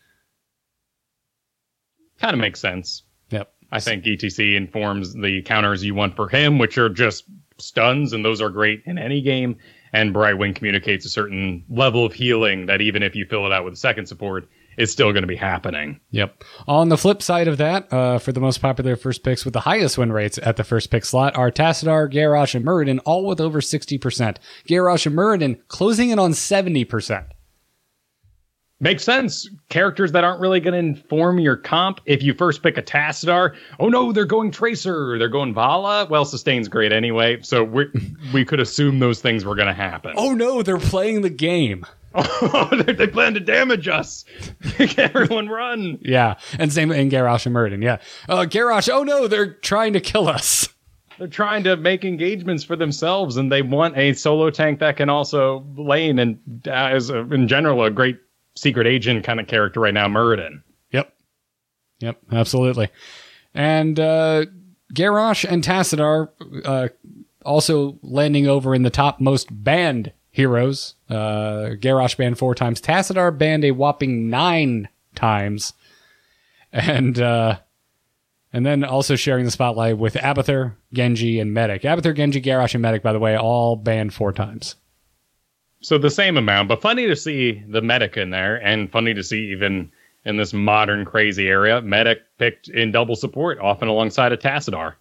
Kind of makes sense. Yep. I think E T C informs the counters you want for him, which are just stuns, and those are great in any game. And Brightwing communicates a certain level of healing that even if you fill it out with a second support, is still going to be happening. Yep. On the flip side of that, uh, for the most popular first picks with the highest win rates at the first pick slot are Tassadar, Garrosh, and Muradin, all with over sixty percent. Garrosh and Muradin closing in on seventy percent. Makes sense. Characters that aren't really going to inform your comp. If you first pick a Tassadar, oh no, they're going Tracer, they're going Vala. Well, Sustain's great anyway, so we we could assume those things were going to happen. Oh no, they're playing the game. Oh, they, they plan to damage us. Everyone run. Yeah, and same in Garrosh and Muradin, yeah. Uh, Garrosh, oh no, they're trying to kill us. They're trying to make engagements for themselves, and they want a solo tank that can also lane and uh, is, a, in general, a great secret agent kind of character right now, Muradin. Yep. Yep, absolutely. And uh, Garrosh and Tassadar uh, also landing over in the top most banned heroes. Uh, Garrosh banned four times. Tassadar banned a whopping nine times. And uh, and then also sharing the spotlight with Abathur, Genji, and Medic. Abathur, Genji, Garrosh, and Medic, by the way, all banned four times. So the same amount, but funny to see the Medic in there, and funny to see even in this modern crazy area, Medic picked in double support, often alongside a Tassadar.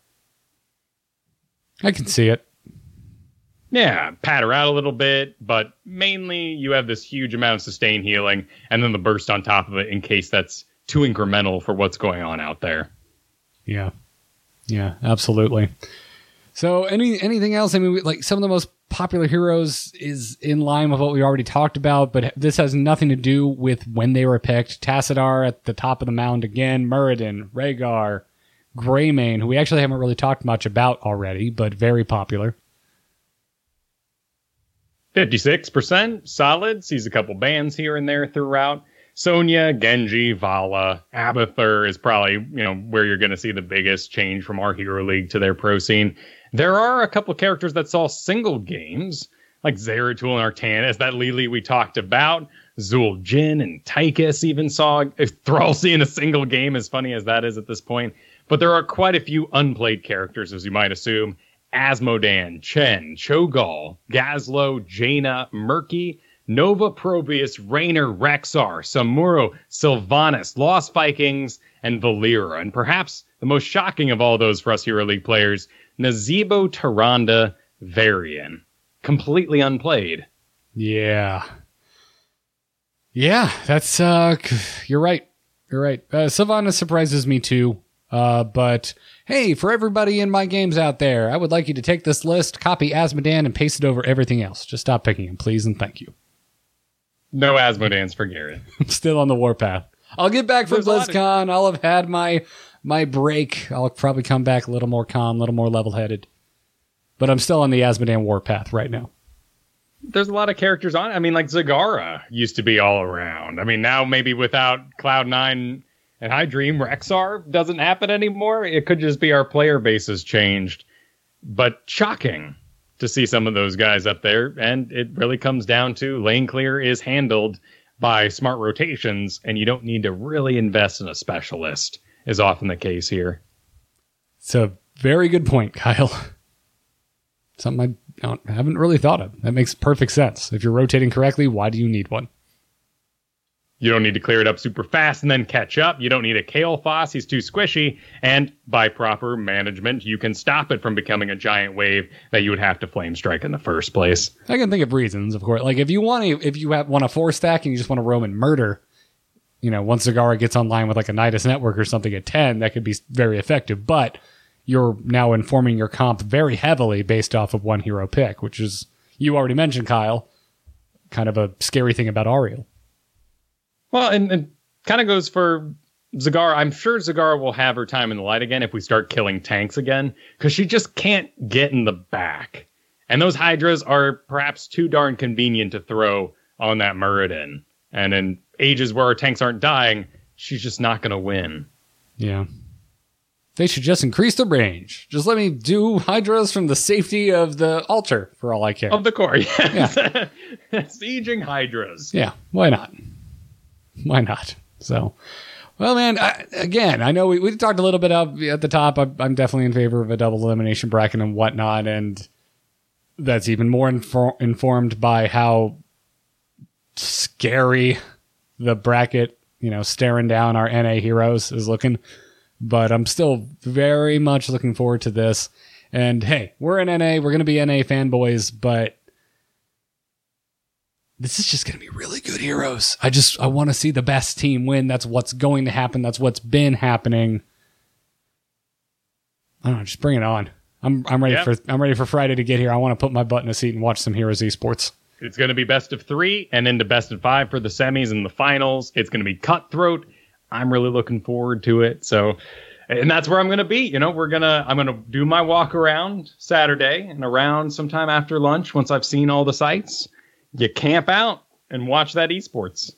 I can see it. Yeah, pat her out a little bit, but mainly you have this huge amount of sustain healing, and then the burst on top of it in case that's too incremental for what's going on out there. Yeah. Yeah, absolutely. So any anything else? I mean, like some of the most popular heroes is in line with what we already talked about, but this has nothing to do with when they were picked. Tassadar at the top of the mound again, Muradin, Rhaegar, Greymane, who we actually haven't really talked much about already, but very popular. fifty-six percent solid. Sees a couple bans here and there throughout. Sonya, Genji, Vala, Abathur is probably, you know, where you're going to see the biggest change from our Hero League to their pro scene. There are a couple characters that saw single games, like Zeratul and Artanis, that Lily we talked about. Zul Jin and Tychus even saw Thrall seeing a single game, as funny as that is at this point. But there are quite a few unplayed characters, as you might assume. Asmodan, Chen, Cho'Gall, Gazlo, Jaina, Murky, Nova Probius, Raynor, Rexar, Samuro, Sylvanas, Lost Vikings, and Valera. And perhaps the most shocking of all those for us Hero League players, Nazebo, Tyrande, Varian. Completely unplayed. Yeah. Yeah, that's, uh, you're right. You're right. Uh, Sylvanas surprises me too. Uh, but hey, for everybody in my games out there, I would like you to take this list, copy Asmodan, and paste it over everything else. Just stop picking him, please, and thank you. No Asmodans for Garrett. I'm still on the warpath. I'll get back from There's a lot BlizzCon. I'll have had my my break. I'll probably come back a little more calm, a little more level-headed. But I'm still on the Asmodan warpath right now. There's a lot of characters on it. I mean, like Zagara used to be all around. I mean, now maybe without Cloud nine and High Dream, Rexar doesn't happen anymore. It could just be our player base has changed. But shocking to see some of those guys up there. And it really comes down to lane clear is handled by smart rotations, and you don't need to really invest in a specialist, is often the case here. It's a very good point, Kyle. Something I don't, haven't really thought of. That makes perfect sense. If you're rotating correctly, why do you need one? You don't need to clear it up super fast and then catch up. You don't need a Kale Foss. He's too squishy. And by proper management, you can stop it from becoming a giant wave that you would have to flame strike in the first place. I can think of reasons, of course. Like if you want to, if you have, want a four stack and you just want to roam and murder, you know, once Zagara gets online with like a Nidus Network or something at ten, that could be very effective. But you're now informing your comp very heavily based off of one hero pick, which is, you already mentioned, Kyle, kind of a scary thing about Ariel. Well, and, and kind of goes for Zagara. I'm sure Zagara will have her time in the light again if we start killing tanks again, because she just can't get in the back. And those Hydras are perhaps too darn convenient to throw on that Muradin. And in ages where our tanks aren't dying, she's just not going to win. Yeah. They should just increase the range. Just let me do Hydras from the safety of the altar, for all I care. Of the core, yes. Yeah. Sieging Hydras. Yeah, why not? Why not? So, well, man, I, again, I know we, we talked a little bit up at the top. I, I'm definitely in favor of a double elimination bracket and whatnot, and that's even more infor- informed by how scary the bracket, you know, staring down our N A heroes is looking. But I'm still very much looking forward to this. And hey, we're in N A. We're going to be N A fanboys, but this is just going to be really good heroes. I just, I want to see the best team win. That's what's going to happen. That's what's been happening. I don't know, just bring it on. I'm I'm ready yep. for I'm ready for Friday to get here. I want to put my butt in a seat and watch some Heroes Esports. It's going to be best of three and into best of five for the semis and the finals. It's going to be cutthroat. I'm really looking forward to it. So, and that's where I'm going to be. You know, we're going to, I'm going to do my walk around Saturday and around sometime after lunch. Once I've seen all the sites, you camp out and watch that esports.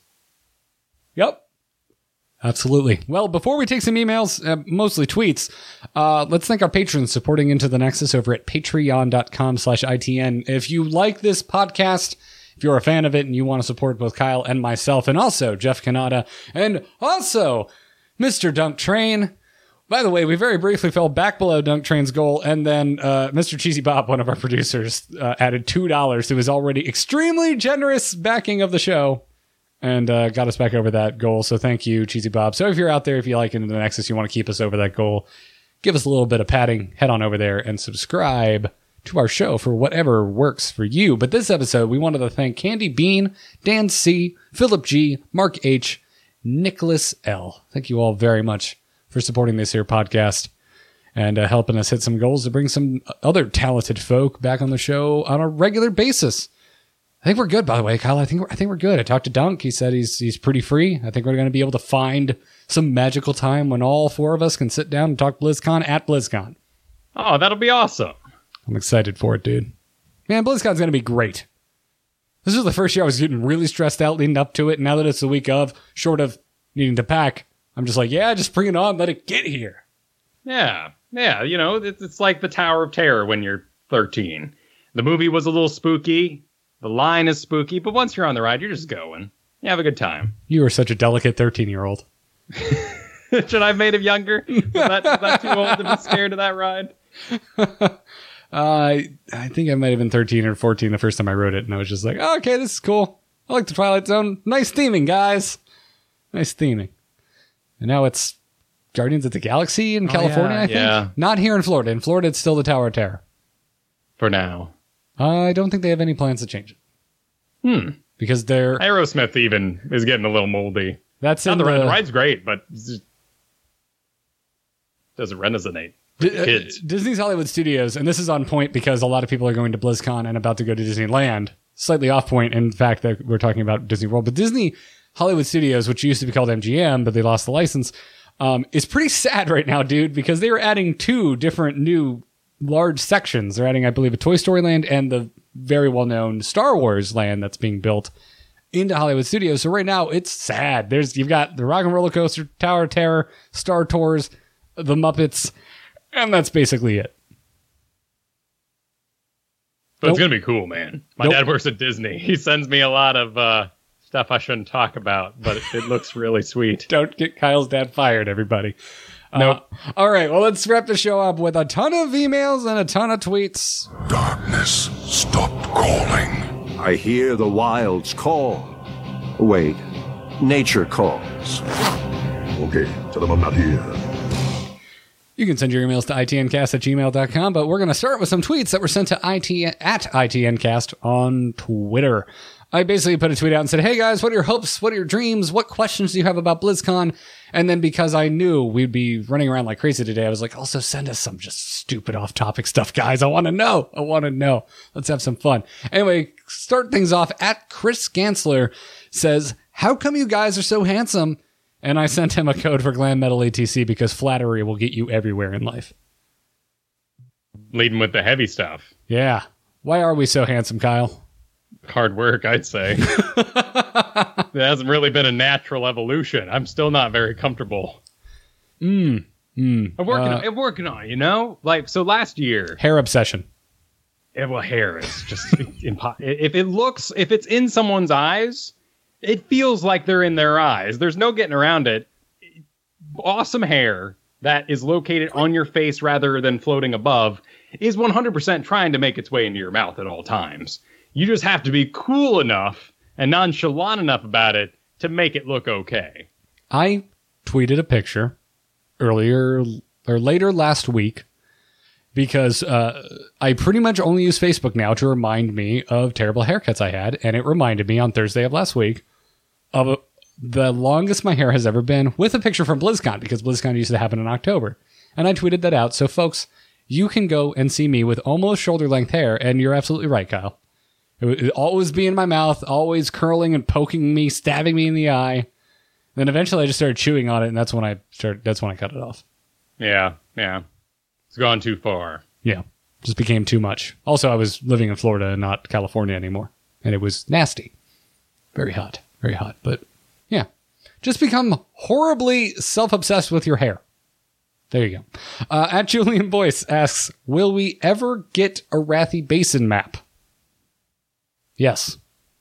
Yep. Absolutely. Well, before we take some emails, uh, mostly tweets, uh, let's thank our patrons supporting Into the Nexus over at patreon.com slash ITN. If you like this podcast, if you're a fan of it and you want to support both Kyle and myself, and also Jeff Kanata, and also Mister Dunk Train. By the way, we very briefly fell back below Dunk Train's goal, and then uh, Mister Cheesy Bob, one of our producers, uh, added two dollars to his already extremely generous backing of the show. And uh, got us back over that goal. So thank you, Cheesy Bob. So if you're out there, if you like Into the Nexus, you want to keep us over that goal, give us a little bit of padding, head on over there and subscribe to our show for whatever works for you. But this episode, we wanted to thank Candy Bean, Dan C., Philip G., Mark H., Nicholas L. Thank you all very much for supporting this here podcast and uh, helping us hit some goals to bring some other talented folk back on the show on a regular basis. I think we're good, by the way, Kyle. I think we're, I think we're good. I talked to Dunk. He said he's he's pretty free. I think we're going to be able to find some magical time when all four of us can sit down and talk BlizzCon at BlizzCon. Oh, that'll be awesome. I'm excited for it, dude. Man, BlizzCon's going to be great. This was the first year I was getting really stressed out leading up to it. And now that it's the week of, short of needing to pack, I'm just like, yeah, just bring it on. Let it get here. Yeah. Yeah. You know, it's, it's like the Tower of Terror when you're thirteen. The movie was a little spooky. The line is spooky, but once you're on the ride, you're just going. You have a good time. You are such a delicate thirteen-year-old. Should I have made him younger? Was that, was that too old to be scared of that ride? uh, I I think I might have been thirteen or fourteen the first time I rode it, and I was just like, oh, okay, this is cool. I like the Twilight Zone. Nice theming, guys. Nice theming. And now it's Guardians of the Galaxy in Oh, California, yeah, I think. yeah. Not here in Florida. In Florida, it's still the Tower of Terror. For now. I don't think they have any plans to change it. Hmm. Because they're... Aerosmith even is getting a little moldy. That's Not in the, the... ride, the ride's great, but it just doesn't resonate with D- kids. Disney's Hollywood Studios, and this is on point because a lot of people are going to BlizzCon and about to go to Disneyland. Slightly off point, in fact, that we're talking about Disney World. But Disney Hollywood Studios, which used to be called M G M, but they lost the license, um, is pretty sad right now, dude, because they are adding two different new large sections. They're adding, I believe, a Toy Story land and the very well-known Star Wars land that's being built into Hollywood Studios. So right now, it's sad. There's You've got the Rock and Roller Coaster, Tower of Terror, Star Tours, the Muppets, and that's basically it. But it's Nope. going to be cool, man. My Nope. dad works at Disney. He sends me a lot of uh, stuff I shouldn't talk about, but it, it looks really sweet. Don't get Kyle's dad fired, everybody. Nope. Uh, all right. Well, let's wrap the show up with a ton of emails and a ton of tweets. Darkness stopped calling. I hear the wilds call. Wait, nature calls. Okay, tell them I'm not here. You can send your emails to itncast at gmail dot com, but we're going to start with some tweets that were sent to it at itncast on Twitter. I basically put a tweet out and said, hey guys, what are your hopes? What are your dreams? What questions do you have about BlizzCon? And then because I knew we'd be running around like crazy today, I was like, also send us some just stupid off-topic stuff, guys. I want to know. I want to know. Let's have some fun. Anyway, start things off at Chris Gansler says, how come you guys are so handsome? And I sent him a code for Glam Metal E T C because flattery will get you everywhere in life. Leading with the heavy stuff. Yeah. Why are we so handsome, Kyle? Hard work, I'd say. It hasn't really been a natural evolution. I'm still not very comfortable. Mm. Mm. I'm working, Uh, on, I'm working on it, you know? Like, so last year... Hair obsession. Yeah, well, hair is just impo- If it looks... If it's in someone's eyes, it feels like they're in their eyes. There's no getting around it. Awesome hair that is located on your face rather than floating above is one hundred percent trying to make its way into your mouth at all times. You just have to be cool enough and nonchalant enough about it to make it look okay. I tweeted a picture earlier or later last week because uh, I pretty much only use Facebook now to remind me of terrible haircuts I had. And it reminded me on Thursday of last week of a, the longest my hair has ever been with a picture from BlizzCon because BlizzCon used to happen in October. And I tweeted that out. So folks, you can go and see me with almost shoulder length hair. And you're absolutely right, Kyle. It would always be in my mouth, always curling and poking me, stabbing me in the eye. Then eventually I just started chewing on it, and that's when I started. That's when I cut it off. Yeah, yeah. It's gone too far. Yeah, just became too much. Also, I was living in Florida and not California anymore, and it was nasty. Very hot, very hot. But yeah, just become horribly self-obsessed with your hair. There you go. Uh, at Julian Boyce asks, will we ever get a Wrathy Basin map? Yes.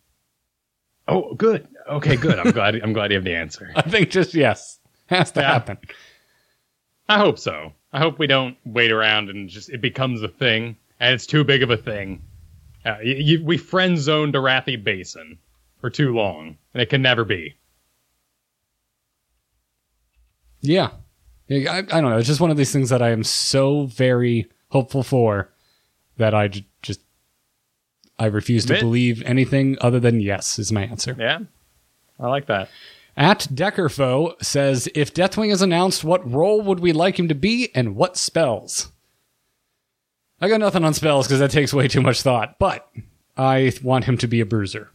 Oh, good. Okay, good. I'm glad. I'm glad you have the answer. I think just yes. Has to Yeah. happen. I hope so. I hope we don't wait around and just it becomes a thing, and it's too big of a thing. Uh, you, you, we friend zoned Wrathy Basin for too long, and it can never be. Yeah. Yeah, I, I don't know. It's just one of these things that I am so very hopeful for that I j- just I refuse to Admit. believe anything other than yes is my answer. Yeah, I like that. At Deckerfo says, if Deathwing is announced, what role would we like him to be and what spells? I got nothing on spells because that takes way too much thought, but I want him to be a bruiser.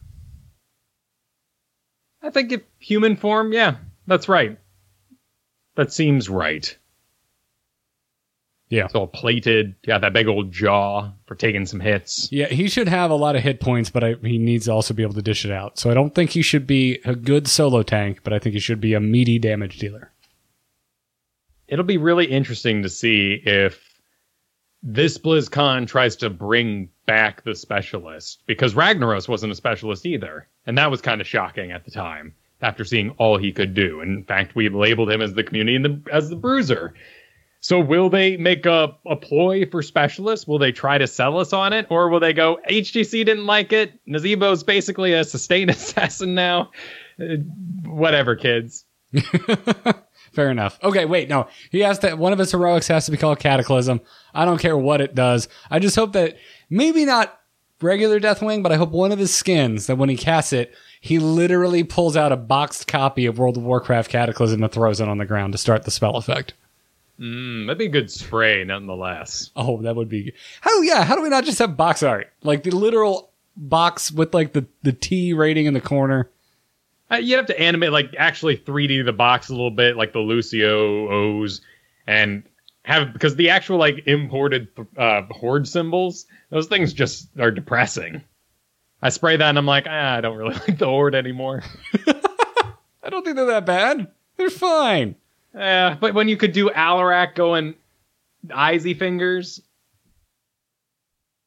I think if human form, yeah, that's right. That seems right. Yeah. It's all plated. Got that big old jaw for taking some hits. Yeah, he should have a lot of hit points, but I, he needs to also be able to dish it out. So I don't think he should be a good solo tank, but I think he should be a meaty damage dealer. It'll be really interesting to see if this BlizzCon tries to bring back the specialist, because Ragnaros wasn't a specialist either, and that was kind of shocking at the time after seeing all he could do. In fact, we labeled him as the community and the, as the bruiser. So will they make a, a ploy for specialists? Will they try to sell us on it? Or will they go, H G C didn't like it. Nazebo's basically a sustained assassin now. Uh, whatever, kids. Fair enough. Okay, wait, no. He has to, one of his heroics has to be called Cataclysm. I don't care what it does. I just hope that, maybe not regular Deathwing, but I hope one of his skins, that when he casts it, he literally pulls out a boxed copy of World of Warcraft Cataclysm and throws it on the ground to start the spell effect. Mm, that'd be a good spray, nonetheless. Oh, that would be... How, yeah, how do we not just have box art? Like the literal box with like the, the T rating in the corner. Uh, you'd have to animate, like, actually three D the box a little bit, like the Lucio O's, and have, because the actual, like, imported uh, Horde symbols, those things just are depressing. I spray that and I'm like, ah, I don't really like the Horde anymore. I don't think they're that bad. They're fine. Yeah, but when you could do Alarak going Izzy fingers,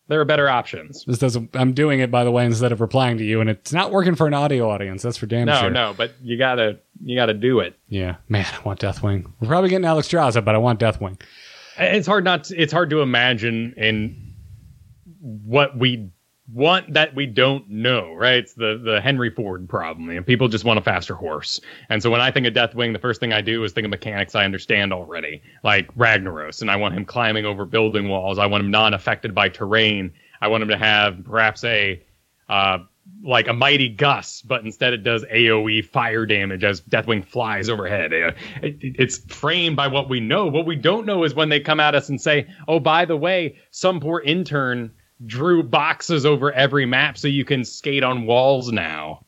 There are better options. This doesn't. I'm doing it, by the way, instead of replying to you, and it's not working for an audio audience. That's for damn no, sure. No, no, but you gotta you gotta do it. Yeah, man, I want Deathwing. We're probably getting Alex Draza, but I want Deathwing. It's hard not. To, it's hard to imagine in what we want that we don't know, right? It's the the Henry Ford problem. You know, people just want a faster horse, and so when I think of Deathwing, the first thing I do is think of mechanics I understand already, like Ragnaros, and I want him climbing over building walls. I want him non-affected by terrain. I want him to have perhaps a uh, like a mighty gust, but instead it does A O E fire damage as Deathwing flies overhead. It, it, it's framed by what we know. What we don't know is when they come at us and say, "Oh, by the way, some poor intern drew boxes over every map so you can skate on walls now."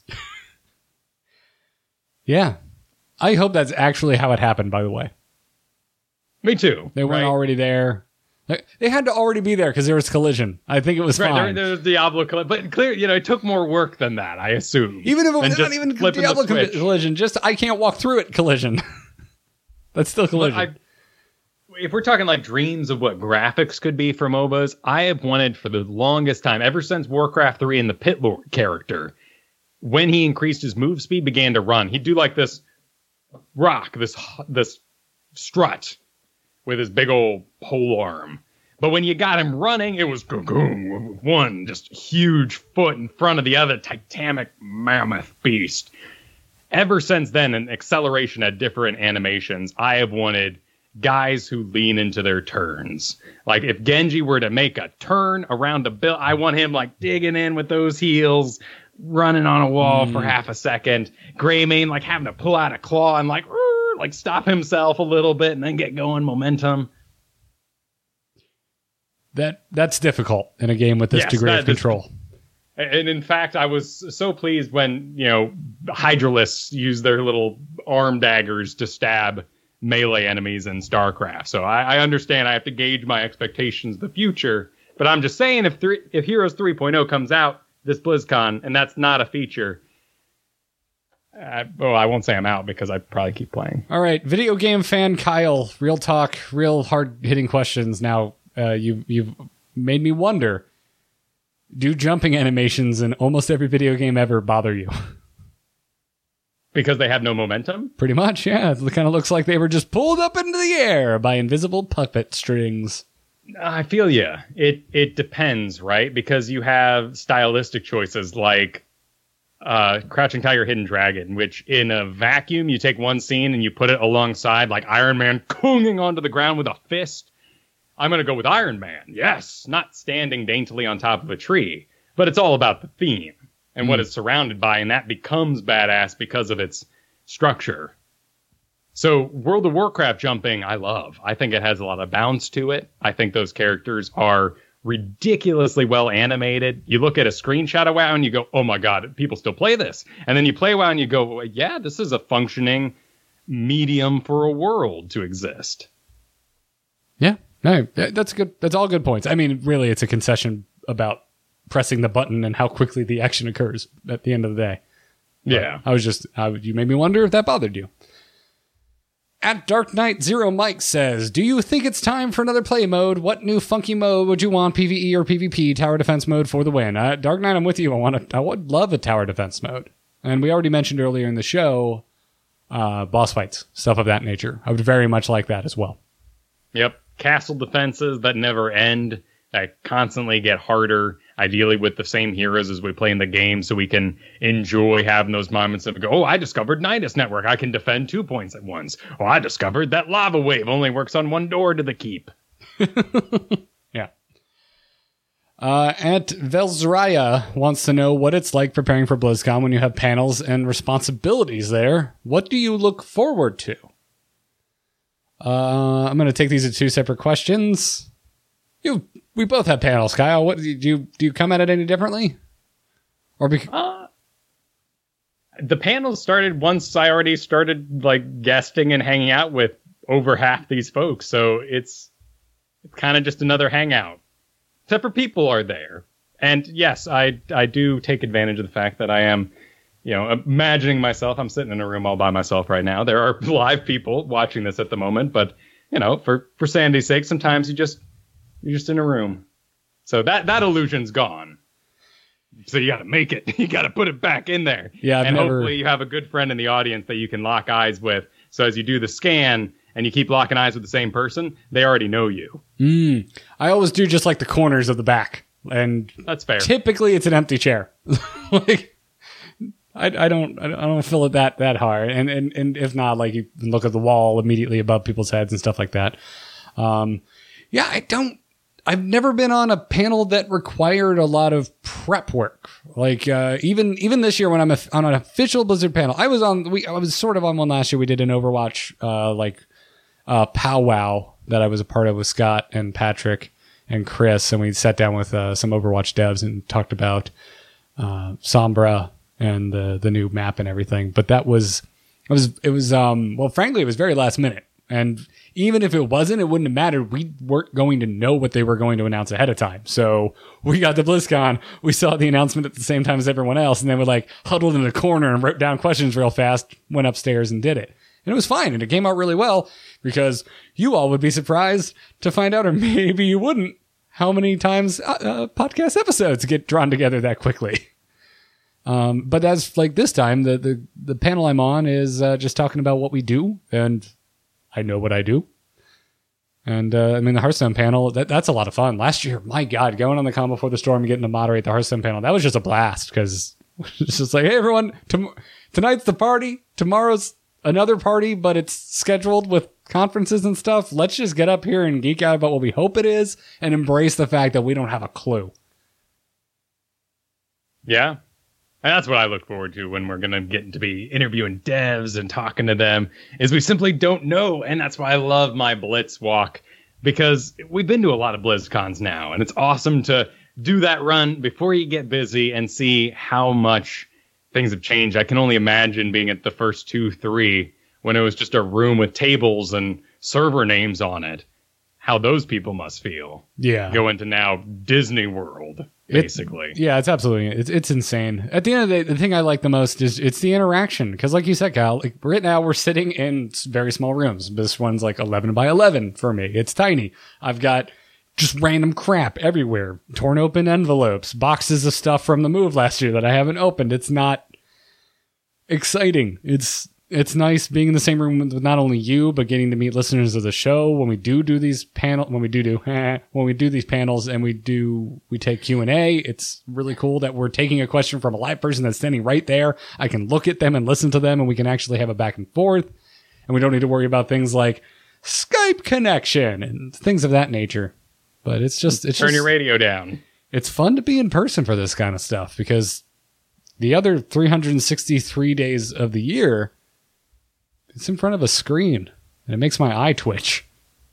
Yeah. I hope that's actually how it happened, by the way. Me too. They weren't right? already there. They had to already be there because there was collision. I think it was right, fine. There, there was Diablo collision, but clear, you know, it took more work than that, I assume. Even if it was than not even flipping Diablo the switch. collision, just I can't walk through it collision. That's still collision. I, if we're talking like dreams of what graphics could be for M O B As, I have wanted for the longest time, ever since Warcraft three and the Pit Lord character, when he increased his move speed, began to run. He'd do like this rock, this this strut with his big old pole arm. But when you got him running, it was go-goom, one just huge foot in front of the other titanic mammoth beast. Ever since then, an acceleration at different animations, I have wanted guys who lean into their turns. Like if Genji were to make a turn around a bill, I want him like digging in with those heels, running on a wall mm. for half a second. Greymane like having to pull out a claw and like like stop himself a little bit and then get going momentum. That that's difficult in a game with this yes, degree of control. Is, and in fact, I was so pleased when, you know, Hydralisks use their little arm daggers to stab melee enemies in StarCraft. So I, I understand I have to gauge my expectations of the future. But I'm just saying, if three, if Heroes three point oh comes out this BlizzCon and that's not a feature, uh, oh, I won't say I'm out because I probably keep playing. All right, video game fan Kyle, real talk, real hard hitting questions. Now uh, you you've made me wonder: do jumping animations in almost every video game ever bother you? Because they have no momentum? Pretty much, yeah. It kind of looks like they were just pulled up into the air by invisible puppet strings. I feel you. It it depends, right? Because you have stylistic choices like uh, Crouching Tiger, Hidden Dragon, which in a vacuum, you take one scene and you put it alongside like Iron Man kunging onto the ground with a fist. I'm going to go with Iron Man. Yes, not standing daintily on top of a tree, but it's all about the theme and mm. what it's surrounded by, and that becomes badass because of its structure. So World of Warcraft jumping, I love. I think it has a lot of bounce to it. I think those characters are ridiculously well animated. You look at a screenshot of WoW and you go, oh my God, people still play this. And then you play WoW and you go, well, yeah, this is a functioning medium for a world to exist. Yeah, no, that's good. That's all good points. I mean, really, it's a concession about pressing the button and how quickly the action occurs at the end of the day. But yeah. I was just, I, you made me wonder if that bothered you. At Dark Knight Zero Mike says, do you think it's time for another play mode? What new funky mode would you want, PvE or PvP, tower defense mode for the win? Uh, Dark Knight, I'm with you. I want to, I would love a tower defense mode. And we already mentioned earlier in the show, uh, boss fights, stuff of that nature. I would very much like that as well. Yep. Castle defenses that never end, that constantly get harder, ideally with the same heroes as we play in the game, so we can enjoy having those moments of go, oh, I discovered Nidus Network. I can defend two points at once. Oh, I discovered that lava wave only works on one door to the keep. Yeah. Uh, Aunt Velzraya wants to know what it's like preparing for BlizzCon when you have panels and responsibilities there. What do you look forward to? Uh, I'm going to take these as two separate questions. You, we both have panels, Kyle. What do you do? You come at it any differently, or bec- uh, the panels started once I already started like guesting and hanging out with over half these folks, so it's it's kind of just another hangout, except for people are there. And yes, I I do take advantage of the fact that I am, you know, imagining myself. I'm sitting in a room all by myself right now. There are live people watching this at the moment, but you know, for for Sandy's sake, sometimes you just. You're just in a room. So that, that illusion's gone. So you got to make it. You got to put it back in there. Yeah, I've and never... hopefully you have a good friend in the audience that you can lock eyes with. So as you do the scan and you keep locking eyes with the same person, they already know you. Mm. I always do just like the corners of the back. And that's fair. Typically it's an empty chair. Like, I, I don't I don't feel it that that hard. And, and and if not, like you can look at the wall immediately above people's heads and stuff like that. Um, yeah, I don't. I've never been on a panel that required a lot of prep work. Like uh, even even this year when I'm a, on an official Blizzard panel, I was on. We I was sort of on one last year. We did an Overwatch uh, like uh, powwow that I was a part of with Scott and Patrick and Chris, and we sat down with uh, some Overwatch devs and talked about uh, Sombra and the the new map and everything. But that was it was it was um well, frankly, it was very last minute. And even if it wasn't, it wouldn't have mattered. We weren't going to know what they were going to announce ahead of time. So we got to BlizzCon. We saw the announcement at the same time as everyone else. And then we like huddled in the corner and wrote down questions real fast, went upstairs and did it. And it was fine. And it came out really well because you all would be surprised to find out, or maybe you wouldn't, how many times uh, uh, podcast episodes get drawn together that quickly. Um, but that's like this time, the, the, the panel I'm on is uh, just talking about what we do, and I know what I do. And, uh, I mean, the Hearthstone panel, that, that's a lot of fun. Last year, my God, going on the Calm Before the Storm and getting to moderate the Hearthstone panel, that was just a blast because it's just like, hey, everyone, tom- tonight's the party. Tomorrow's another party, but it's scheduled with conferences and stuff. Let's just get up here and geek out about what we hope it is and embrace the fact that we don't have a clue. Yeah. And that's what I look forward to when we're going to get to be interviewing devs and talking to them, is we simply don't know. And that's why I love my Blitz walk, because we've been to a lot of BlizzCons now, and it's awesome to do that run before you get busy and see how much things have changed. I can only imagine being at the first two, three, when it was just a room with tables and server names on it, how those people must feel. Yeah. Go into now Disney World. Basically. It, yeah, it's absolutely, it's it's insane. At the end of the day, the thing I like the most is it's the interaction. Because like you said, Kyle, like right now we're sitting in very small rooms. This one's like eleven by eleven for me. It's tiny. I've got just random crap everywhere. Torn open envelopes, boxes of stuff from the move last year that I haven't opened. It's not exciting. It's It's nice being in the same room with not only you, but getting to meet listeners of the show when we do do these panel, when we do do, when we do these panels and we do, we take Q and A. It's really cool that we're taking a question from a live person that's standing right there. I can look at them and listen to them, and we can actually have a back and forth, and we don't need to worry about things like Skype connection and things of that nature. But it's just, it's turn just, your radio down. It's fun to be in person for this kind of stuff, because the other three hundred sixty-three days of the year, it's in front of a screen, and it makes my eye twitch.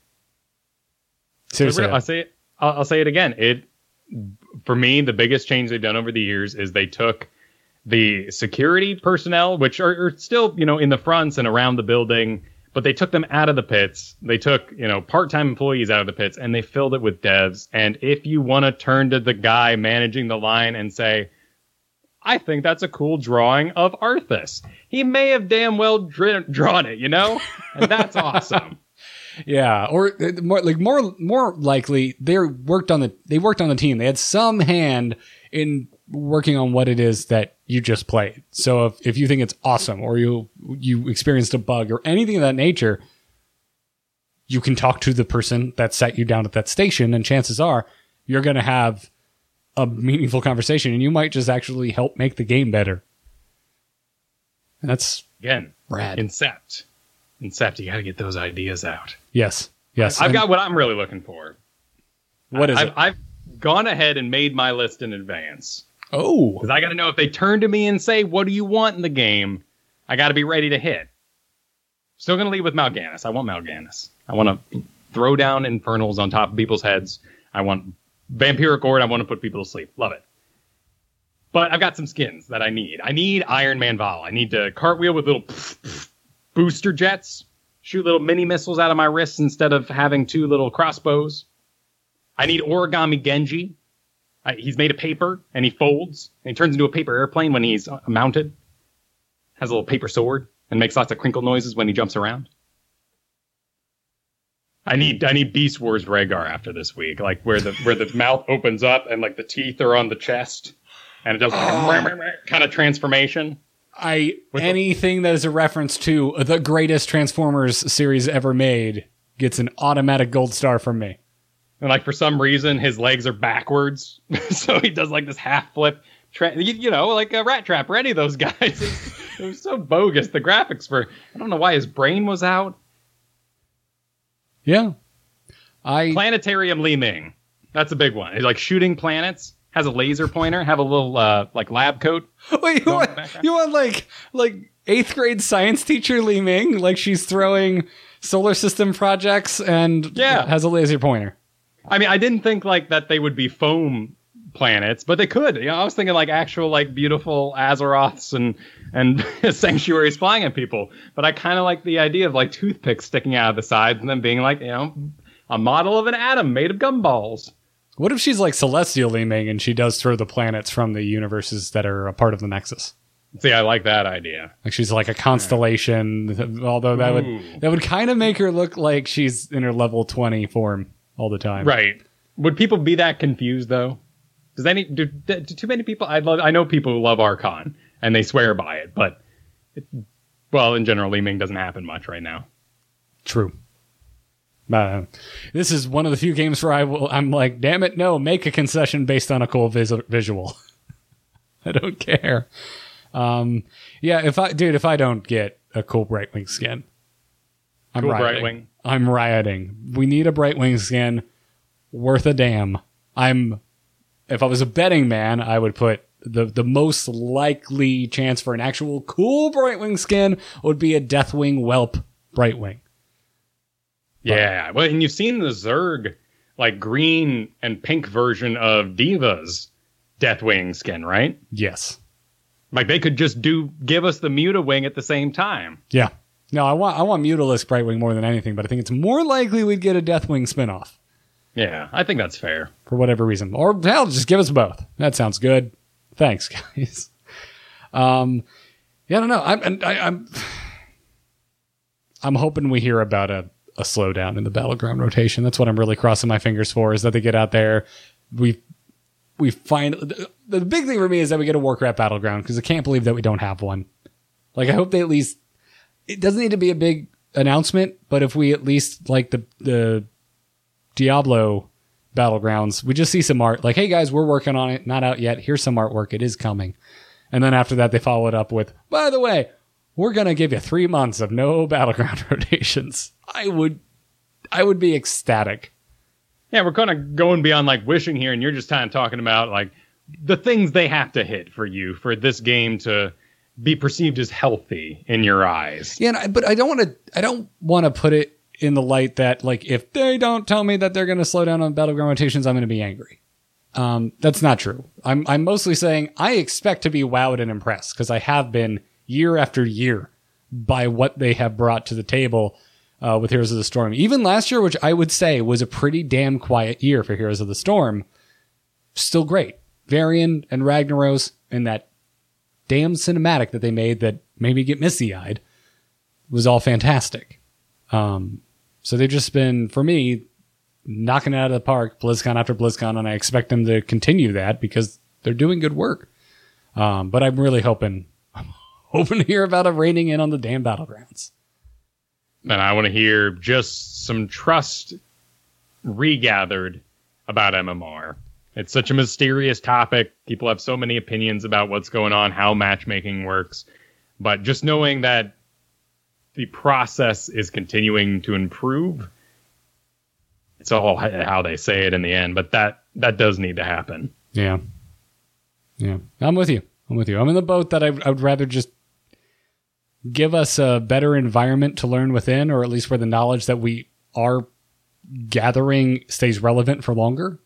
Seriously. I'll say it. I'll, I'll say it again. It, for me, the biggest change they've done over the years is they took the security personnel, which are, are still, you know, in the fronts and around the building, but they took them out of the pits. They took, you know, part-time employees out of the pits, and they filled it with devs. And if you want to turn to the guy managing the line and say, I think that's a cool drawing of Arthas, he may have damn well dr- drawn it, you know? And that's awesome. Yeah, or more like more more likely they worked on the they worked on the team. They had some hand in working on what it is that you just played. So if, if you think it's awesome, or you you experienced a bug or anything of that nature, you can talk to the person that sat you down at that station, and chances are you're going to have a meaningful conversation, and you might just actually help make the game better. And that's again rad. Incept, Incept. You got to get those ideas out. Yes, yes. I've and got what I'm really looking for. What is I've, it? I've gone ahead and made my list in advance. Oh, because I got to know if they turn to me and say, "What do you want in the game?" I got to be ready to hit. Still going to lead with Mal'Ganis. I want Mal'Ganis. I want to throw down infernals on top of people's heads. I want Vampiric Horde. I want to put people to sleep. Love it. But I've got some skins that I need. I need Iron Man Val. I need to cartwheel with little booster jets. Shoot little mini missiles out of my wrists instead of having two little crossbows. I need Origami Genji. I, he's made of paper, and he folds. And he turns into a paper airplane when he's uh, mounted. Has a little paper sword, and makes lots of crinkle noises when he jumps around. I need I need Beast Wars Rhaegar after this week, like where the where the mouth opens up and like the teeth are on the chest, and it does like a kind of transformation. I anything that is a reference to the greatest Transformers series ever made gets an automatic gold star from me. And like for some reason his legs are backwards, so he does like this half flip. Tra- you, you know, like a Rat Trap or any of those guys. It's, it was so bogus. The graphics for I don't know why his brain was out. Yeah, I Planetarium Li Ming. That's a big one. He's like shooting planets. Has a laser pointer, have a little uh, like lab coat. Wait, you want, you want like like eighth grade science teacher Li Ming? Like she's throwing solar system projects and yeah. has a laser pointer. I mean, I didn't think like that they would be foam planets, but they could. You know, I was thinking like actual like beautiful Azeroths and and sanctuaries flying at people. But I kind of like the idea of like toothpicks sticking out of the sides and then being like, you know, a model of an atom made of gumballs. What if she's like Celestial Li Ming and she does throw the planets from the universes that are a part of the Nexus? See, I like that idea. Like she's like a constellation, yeah. Although that Ooh. would that would kind of make her look like she's in her level twenty form all the time. Right. Would people be that confused though? Does any do, do too many people? I love. I know people who love Archon and they swear by it, but it, well, in general, Li Ming doesn't happen much right now. True. Uh, this is one of the few games where I will, I'm like, damn it, no, make a concession based on a cool vis- visual. I don't care. Um, yeah, if I, dude, if I don't get a cool Brightwing skin, I'm cool rioting. Brightwing. I'm rioting. We need a Brightwing skin worth a damn. I'm, if I was a betting man, I would put the, the most likely chance for an actual cool Brightwing skin would be a Deathwing Whelp Brightwing. Yeah, well, and you've seen the Zerg, like green and pink version of Diva's Deathwing skin, right? Yes. Like they could just do give us the Mutawing at the same time. Yeah. No, I want I want Mutalisk Brightwing more than anything, but I think it's more likely we'd get a Deathwing spinoff. Yeah, I think that's fair. For whatever reason. Or hell, just give us both. That sounds good. Thanks, guys. Um, yeah, I don't know. I'm I, I'm I'm hoping we hear about a a slowdown in the Battleground rotation. That's what I'm really crossing my fingers for, is that they get out there. We we find the, the big thing for me is that we get a Warcraft Battleground, because I can't believe that we don't have one. Like, I hope they at least, it doesn't need to be a big announcement, but if we at least, like the the Diablo Battlegrounds, we just see some art, like, hey guys, we're working on it, not out yet, here's some artwork, it is coming. And then after that they follow it up with, by the way, we're going to give you three months of no Battleground rotations. I would, I would be ecstatic. Yeah, we're kind of going beyond like wishing here, and you're just kind of talking about like the things they have to hit for you for this game to be perceived as healthy in your eyes. Yeah, but I don't want to. I don't want to put it in the light that like if they don't tell me that they're going to slow down on Battleground rotations, I'm going to be angry. Um, that's not true. I'm I'm mostly saying I expect to be wowed and impressed, because I have been year after year by what they have brought to the table. Uh, with Heroes of the Storm. Even last year, which I would say was a pretty damn quiet year for Heroes of the Storm, still great. Varian and Ragnaros and that damn cinematic that they made that made me get misty-eyed was all fantastic. Um, so they've just been, for me, knocking it out of the park, BlizzCon after BlizzCon, and I expect them to continue that because they're doing good work. Um, but I'm really hoping, I'm hoping to hear about it raining in on the damn Battlegrounds. And I want to hear just some trust regathered about M M R. It's such a mysterious topic. People have so many opinions about what's going on, how matchmaking works. But just knowing that the process is continuing to improve, it's all how they say it in the end. But that, that does need to happen. Yeah. Yeah. I'm with you. I'm with you. I'm in the boat that I, I would rather just give us a better environment to learn within, or at least where the knowledge that we are gathering stays relevant for longer.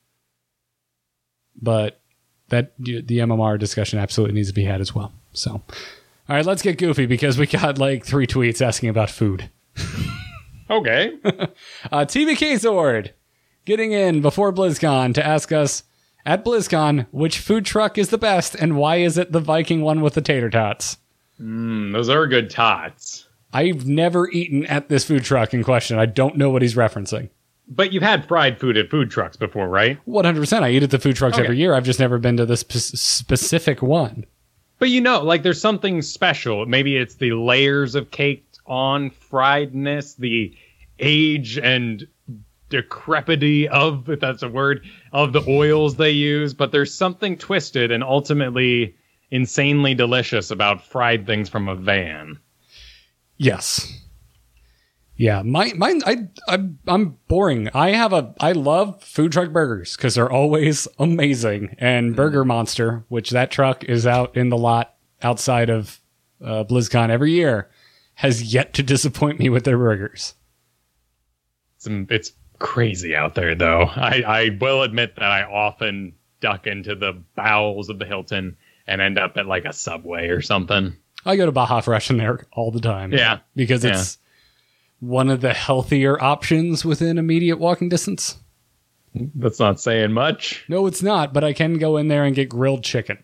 But that the M M R discussion absolutely needs to be had as well. So, all right, let's get goofy, because we got like three tweets asking about food. Okay. uh, T B K Zord getting in before BlizzCon to ask us at BlizzCon which food truck is the best and why is it the Viking one with the tater tots? Mm, those are good tots. I've never eaten at this food truck in question. I don't know what he's referencing. But you've had fried food at food trucks before, right? one hundred percent. I eat at the food trucks Okay. every year. I've just never been to this spe- specific one. But you know, like there's something special. Maybe it's the layers of caked on friedness, the age and decrepity of, if that's a word, of the oils they use. But there's something twisted and ultimately insanely delicious about fried things from a van. Yes. Yeah, my mine. I I'm, I'm boring. I have a. I love food truck burgers because they're always amazing. And Burger Monster, which that truck is out in the lot outside of uh, BlizzCon every year, has yet to disappoint me with their burgers. It's, it's crazy out there, though. I, I will admit that I often duck into the bowels of the Hilton and end up at like a Subway or something. I go to Baja Fresh in there all the time. Yeah, because it's one of the healthier options within immediate walking distance. That's not saying much. No, it's not, but I can go in there and get grilled chicken.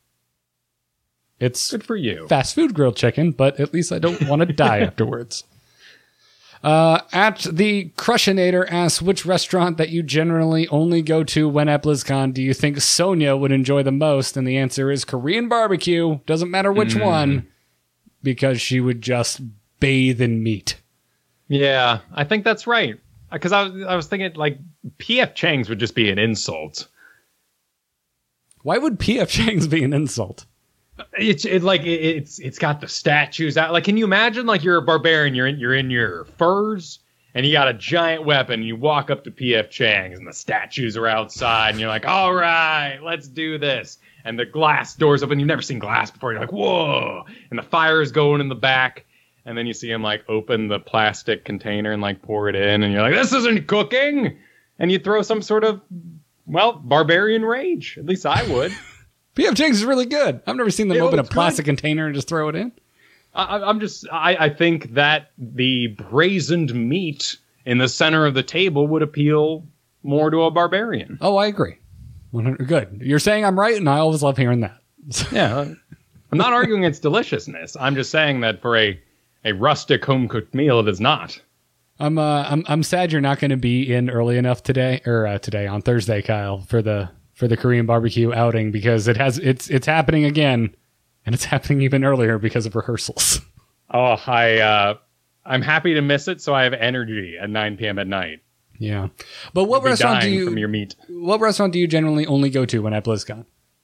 It's Good for you. fast food grilled chicken, but at least I don't want to die afterwards. Uh, at the Crushinator asks, which restaurant that you generally only go to when at BlizzCon do you think Sonia would enjoy the most? And the answer is Korean barbecue. Doesn't matter which Mm. one, because she would just bathe in meat. Yeah, I think that's right. Because I was I was thinking like P F Chang's would just be an insult. Why would P F Chang's be an insult? It's it, like it, it's it's got the statues out. Like, can you imagine? Like, you're a barbarian. You're in you're in your furs, and you got a giant weapon. And you walk up to P F Chang's, and the statues are outside, and you're like, "All right, let's do this." And the glass doors open. You've never seen glass before. You're like, "Whoa!" And the fire is going in the back. And then you see him like open the plastic container and like pour it in, and you're like, "This isn't cooking." And you throw some sort of, well, barbarian rage. At least I would. P F Chang's is really good. I've never seen them It open a looks plastic container and just throw it in. I, I'm just, I, I think that the brazened meat in the center of the table would appeal more to a barbarian. Oh, I agree. one hundred Good. You're saying I'm right, and I always love hearing that. Yeah. I'm not arguing its deliciousness. I'm just saying that for a, a rustic home cooked meal, it is not. I'm uh, I'm I'm sad you're not going to be in early enough today, or uh, today on Thursday, Kyle, for the for the Korean barbecue outing, because it has it's it's happening again, and it's happening even earlier because of rehearsals. Oh, I, uh, I'm happy to miss it, so I have energy at nine p.m. at night. Yeah, but what You'll be restaurant do dying you from your meat? what restaurant do you generally only go to when at BlizzCon?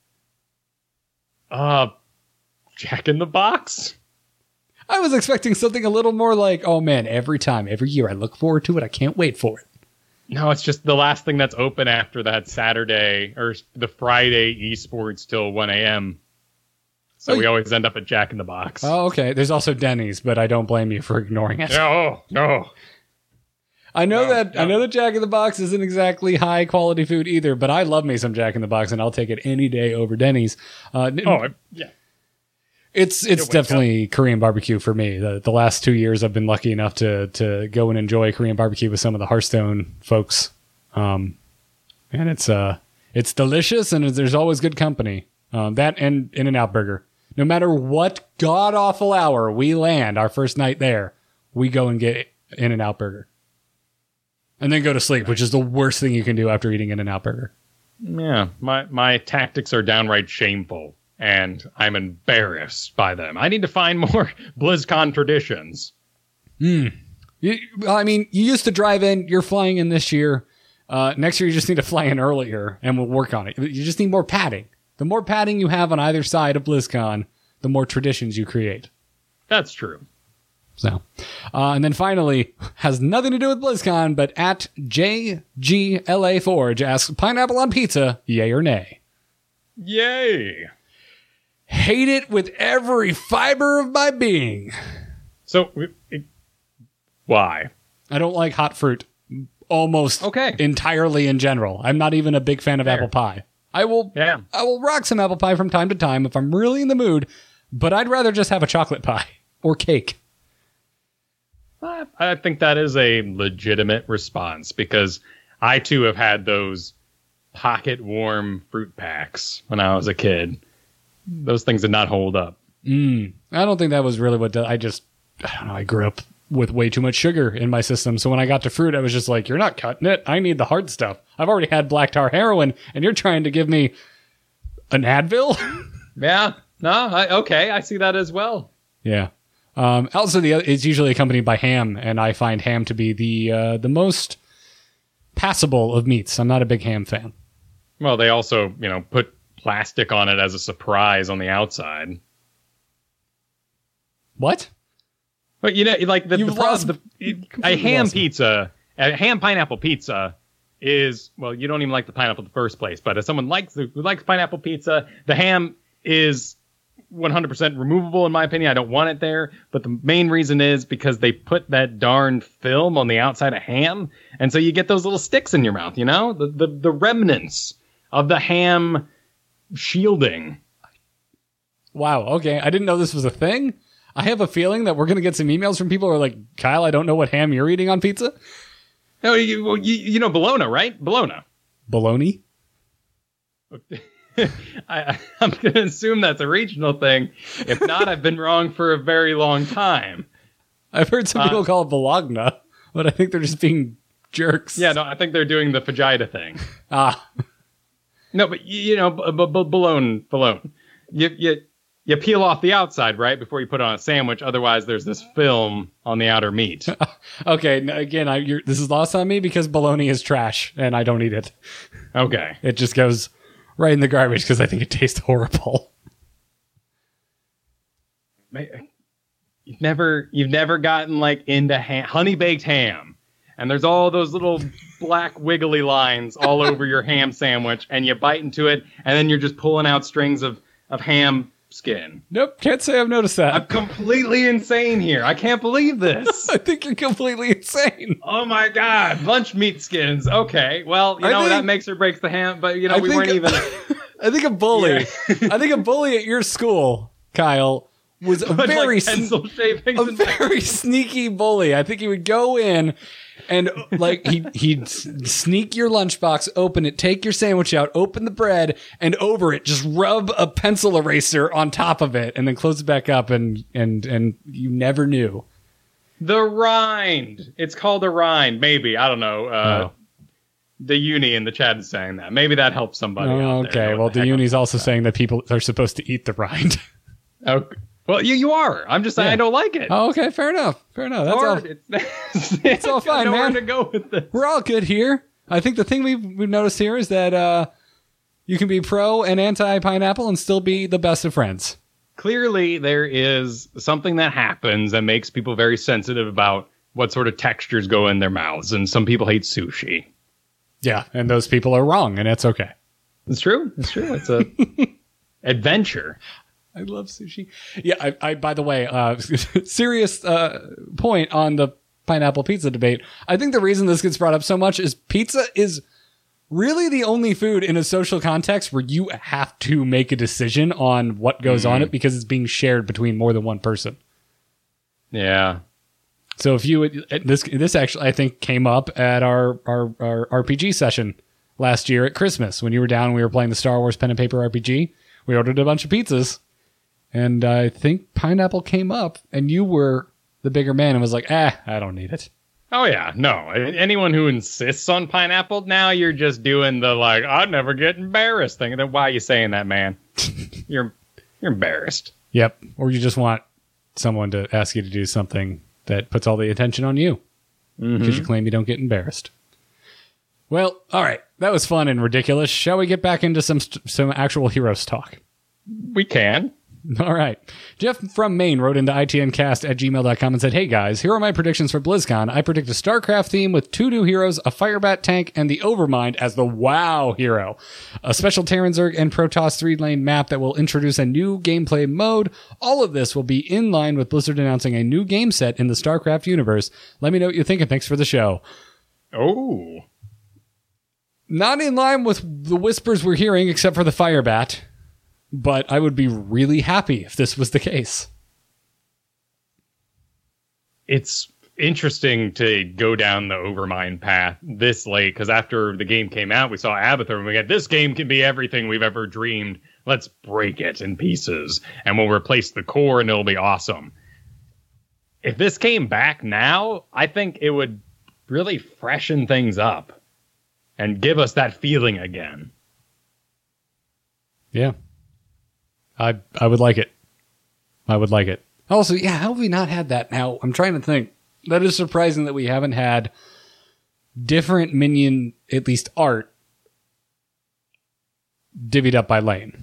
Uh, Jack in the Box. I was expecting something a little more like, oh man, every time, every year, I look forward to it. I can't wait for it. No, it's just the last thing that's open after that Saturday or the Friday esports till one a.m. So Oh, we you- always end up at Jack in the Box. Oh, okay. There's also Denny's, but I don't blame you for ignoring it. No, no. I know No, that no. I know that Jack in the Box isn't exactly high quality food either, but I love me some Jack in the Box, and I'll take it any day over Denny's. Uh, n- Oh, I- yeah. it's it's wake definitely Korean barbecue for me. The the last two years, I've been lucky enough to to go and enjoy Korean barbecue with some of the Hearthstone folks, um, and it's uh it's delicious, and there's always good company. Um, that and In-N-Out Burger. No matter what god awful hour we land our first night there, we go and get In-N-Out Burger. And then go to sleep, which is the worst thing you can do after eating In-N-Out Burger. Yeah, my, my tactics are downright shameful, and I'm embarrassed by them. I need to find more BlizzCon traditions. You, well, I mean, you used to drive in. You're flying in this year. Uh, next year, you just need to fly in earlier, and we'll work on it. You just need more padding. The more padding you have on either side of BlizzCon, the more traditions you create. That's true. So, uh, and then finally, has nothing to do with BlizzCon, but at J G L A Forge asks, pineapple on pizza, yay or nay? Yay! Hate it with every fiber of my being. So, it, why? I don't like hot fruit almost Okay. entirely in general. I'm not even a big fan of Fair. apple pie. I will Yeah. I will rock some apple pie from time to time if I'm really in the mood, but I'd rather just have a chocolate pie or cake. I I think that is a legitimate response because I too have had those pocket warm fruit packs when I was a kid. Those things did not hold up. Mm, I don't think that was really what the, I just I don't know, I grew up with way too much sugar in my system. So when I got to fruit, I was just like, you're not cutting it. I need the hard stuff. I've already had black tar heroin, and you're trying to give me an Advil? Yeah. No, I, okay. I see that as well. Yeah. Um, also, the it's usually accompanied by ham, and I find ham to be the uh, the most passable of meats. I'm not a big ham fan. Well, they also, you know, put plastic on it as a surprise on the outside. What? But, you know, like the, You've the, pro- lost- the you a ham lost me. pizza, a ham pineapple pizza is, well, you don't even like the pineapple in the first place, but if someone likes the, who likes pineapple pizza, the ham is one hundred percent removable, in my opinion. I don't want it there. But the main reason is because they put that darn film on the outside of ham. And so you get those little sticks in your mouth, you know, the, the, the remnants of the ham shielding. Wow. Okay. I didn't know this was a thing. I have a feeling that we're going to get some emails from people who are like, Kyle, I don't know what ham you're eating on pizza. No, you, well, you, you know, bologna, right? Bologna. Bologna? I, I'm going to assume that's a regional thing. If not, I've been wrong for a very long time. I've heard some Uh, people call it Bologna, but I think they're just being jerks. Yeah, no, I think they're doing the fajita thing. Ah, No, but you, you know, b- b- b- bologna, bologna. You, you, you peel off the outside, right, before you put it on a sandwich. Otherwise, there's this film on the outer meat. okay. n- Again, I, you're, this is lost on me because bologna is trash and I don't eat it. Okay. It just goes right in the garbage because I think it tastes horrible. You've never, you've never gotten like into ham, honey baked ham, and there's all those little black wiggly lines all over your ham sandwich, and you bite into it, and then you're just pulling out strings of of ham skin. Nope. Can't say I've noticed that. I'm completely insane here. I can't believe this. I think you're completely insane. Oh my god, lunch meat skins. Okay, well, you I know think- that makes or breaks the ham, but you know I we think- weren't even. I think a bully, Yeah. I think a bully at your school, Kyle, was a Put, very, like, sn- pencil shavings. a and- very sneaky bully. I think he would go in and like he he'd s- sneak your lunchbox, open it, take your sandwich out, open the bread, and over it just rub a pencil eraser on top of it, and then close it back up, and and and you never knew. The rind. It's called a rind. Maybe I don't know. Uh, Oh. The uni in the chat is saying that. Maybe that helps somebody. Oh, out there okay. know Well, what the the heck uni's I'm- also saying that people are supposed to eat the rind. Okay. Well, you you are. I'm just saying Yeah. I don't like it. Oh, okay. Fair enough. Fair enough. That's all. Hard. It's, it's all fine, nowhere man. to go with this. We're all good here. I think the thing we've, we've noticed here is that uh, you can be pro and anti pineapple and still be the best of friends. Clearly, there is something that happens that makes people very sensitive about what sort of textures go in their mouths, and some people hate sushi. Yeah, and those people are wrong, and it's okay. It's true. It's true. It's a adventure. I love sushi. Yeah, I, I by the way, uh, serious uh, point on the pineapple pizza debate. I think the reason this gets brought up so much is pizza is really the only food in a social context where you have to make a decision on what goes on it because it's being shared between more than one person. Yeah. So if you this this actually I think came up at our, our our R P G session last year at Christmas when you were down and we were playing the Star Wars pen and paper R P G. We ordered a bunch of pizzas, and I think pineapple came up, and you were the bigger man and was like, "Ah, I don't need it." Oh yeah, no. Anyone who insists on pineapple, now you're just doing the like I'd never get embarrassed thing. Then why are you saying that, man? you're you're embarrassed. Yep. Or you just want someone to ask you to do something that puts all the attention on you because you claim you don't get embarrassed. Well, all right. That was fun and ridiculous. Shall we get back into some st- some actual heroes talk? We can. All right. Jeff from Maine wrote into I T N cast at gmail dot com and said, "Hey guys, here are my predictions for BlizzCon. I predict a StarCraft theme with two new heroes, a Firebat tank, and the Overmind as the WoW hero. A special Terran Zerg and Protoss three-lane map that will introduce a new gameplay mode. All of this will be in line with Blizzard announcing a new game set in the StarCraft universe. Let me know what you think, and thanks for the show." Oh. Not in line with the whispers we're hearing, except for the Firebat. But I would be really happy if this was the case. It's interesting to go down the Overmind path this late, because after the game came out, we saw Abathur, and we got, this game can be everything we've ever dreamed. Let's break it in pieces, and we'll replace the core, and it'll be awesome. if this came back now, I think it would really freshen things up and give us that feeling again. Yeah. I I would like it. I would like it. Also, yeah, how have we not had that now? I'm trying to think. That is surprising that we haven't had different minion, at least art, divvied up by lane.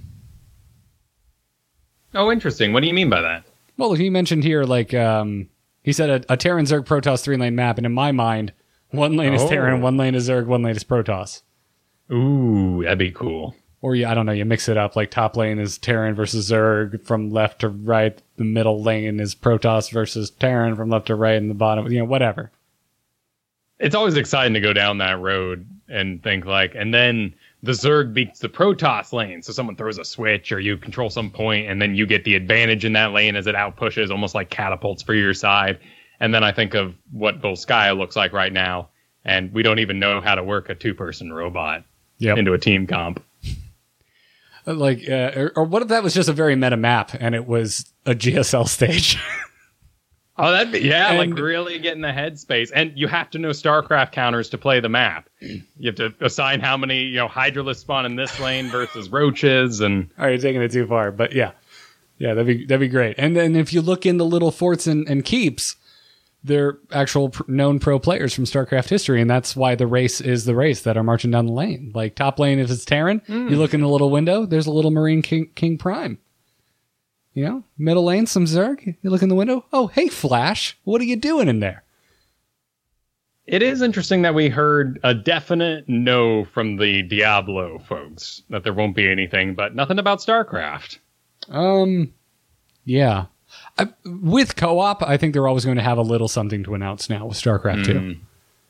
Oh, interesting. What do you mean by that? Well, he mentioned here, like, um, he said a, a Terran Zerg Protoss three-lane map, and in my mind, one lane is Oh. Terran, one lane is Zerg, one lane is Protoss. Ooh, that'd be cool. Or, yeah, I don't know, you mix it up, like top lane is Terran versus Zerg from left to right, the middle lane is Protoss versus Terran from left to right, and the bottom, you know, whatever. It's always exciting to go down that road and think like, and then the Zerg beats the Protoss lane. So someone throws a switch or you control some point and then you get the advantage in that lane as it outpushes, almost like catapults for your side. And then I think of what Volskaya looks like right now. And we don't even know how to work a two person robot Yep. into a team comp. Like, uh, or, or what if that was just a very meta map and it was a G S L stage? Oh, that'd be, yeah, And- like really get in the headspace. And you have to know StarCraft counters to play the map. You have to assign how many, you know, Hydralisks spawn in this lane versus roaches. And All right, you're taking it too far, but yeah. Yeah, that'd be that'd be great. And then if you look in the little forts and, and keeps, they're actual pr- known pro players from StarCraft history, and that's why the race is the race that are marching down the lane. Like top lane, if it's Terran, Mm. you look in the little window, there's a little Marine King, King Prime. You know, middle lane, some Zerg. You look in the window. Oh, hey, Flash, what are you doing in there? it is interesting that we heard a definite no from the Diablo folks, that there won't be anything, but nothing about StarCraft. Um, yeah. I, with co-op, I think they're always going to have a little something to announce now with StarCraft two. Mm.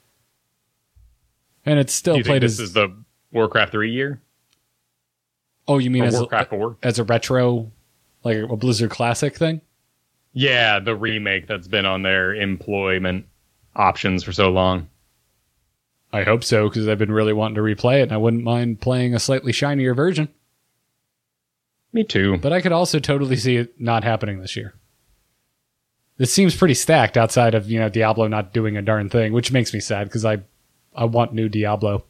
And it's still Do you think played this as... is the Warcraft three year? Oh, you mean Or as Warcraft a, four? as a retro, like a Blizzard Classic thing? Yeah, the remake that's been on their employment options for so long. I hope so, because I've been really wanting to replay it, and I wouldn't mind playing a slightly shinier version. Me too. But I could also totally see it not happening this year. This seems pretty stacked outside of, you know, Diablo not doing a darn thing, which makes me sad, because I, I want new Diablo.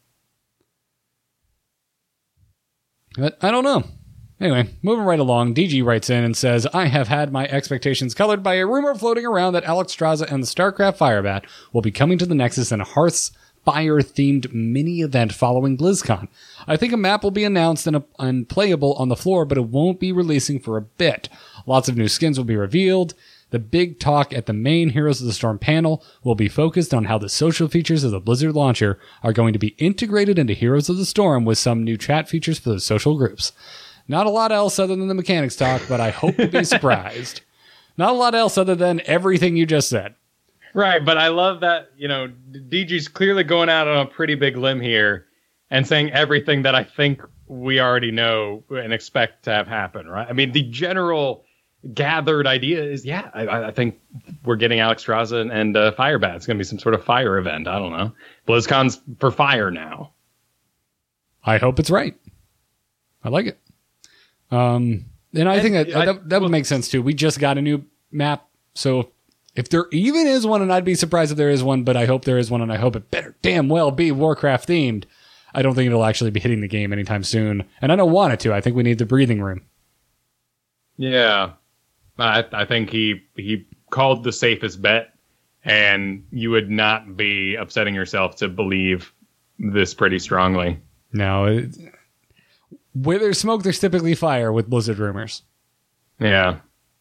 But I don't know. Anyway, moving right along, D G writes in and says, I have had my expectations colored by a rumor floating around that Alexstrasza and the StarCraft Firebat will be coming to the Nexus in a Hearth's Fire-themed mini-event following BlizzCon. I think a map will be announced and, and playable on the floor, but it won't be releasing for a bit. Lots of new skins will be revealed. The big talk at the main Heroes of the Storm panel will be focused on how the social features of the Blizzard launcher are going to be integrated into Heroes of the Storm with some new chat features for the social groups. Not a lot else other than the mechanics talk, but I hope to be surprised. Not a lot else other than everything you just said. Right, but I love that, you know, D G's clearly going out on a pretty big limb here and saying everything that I think we already know and expect to have happen, right? I mean, the general gathered idea is, yeah, I, I think we're getting Alexstrasza and, and uh, Firebat. It's going to be some sort of fire event. I don't know. BlizzCon's for fire now. I hope it's right. I like it. Um, and I And think that, I- that, that would make sense too. We just got a new map, so if there even is one, and I'd be surprised if there is one, but I hope there is one, and I hope it better damn well be Warcraft themed. I don't think it'll actually be hitting the game anytime soon, and I don't want it to. I think we need the breathing room. Yeah. I, I think he he called the safest bet, and you would not be upsetting yourself to believe this pretty strongly. No, it, where there's smoke, there's typically fire with Blizzard rumors. Yeah.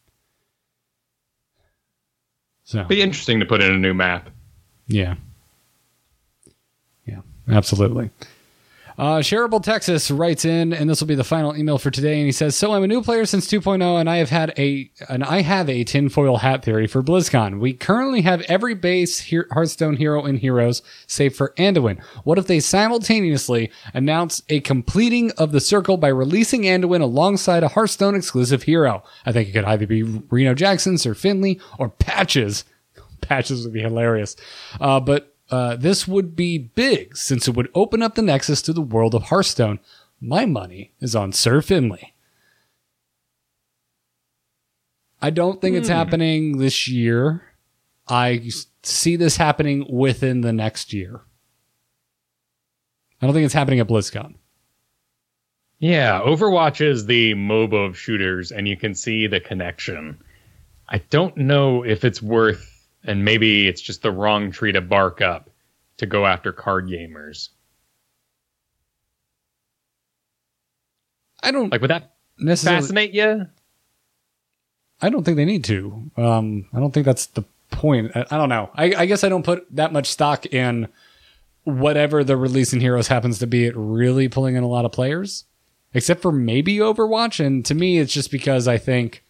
So Be interesting to put in a new map. yeah, yeah, absolutely. Uh, Shareable Texas writes in, and this will be the final email for today. And he says, "So I'm a new player since two point oh, and I have had a, and I have a tinfoil hat theory for BlizzCon. We currently have every base he- Hearthstone hero in Heroes, save for Anduin. What if they simultaneously announce a completing of the circle by releasing Anduin alongside a Hearthstone exclusive hero? I think it could either be Reno Jackson, Sir Finley, or Patches. Patches would be hilarious. Uh, but." Uh, this would be big, since it would open up the Nexus to the world of Hearthstone. My money is on Sir Finley. I don't think it's Hmm. happening this year. I see this happening within the next year. I don't think it's happening at BlizzCon. Yeah, Overwatch is the MOBA of shooters, and you can see the connection. I don't know if it's worth, and maybe it's just the wrong tree to bark up, to go after card gamers. I don't Like, would that necessarily fascinate you? I don't think they need to. Um, I don't think that's the point. I, I don't know. I, I guess I don't put that much stock in whatever the release in Heroes happens to be. It really pulling in a lot of players, except for maybe Overwatch. And to me, it's just because I think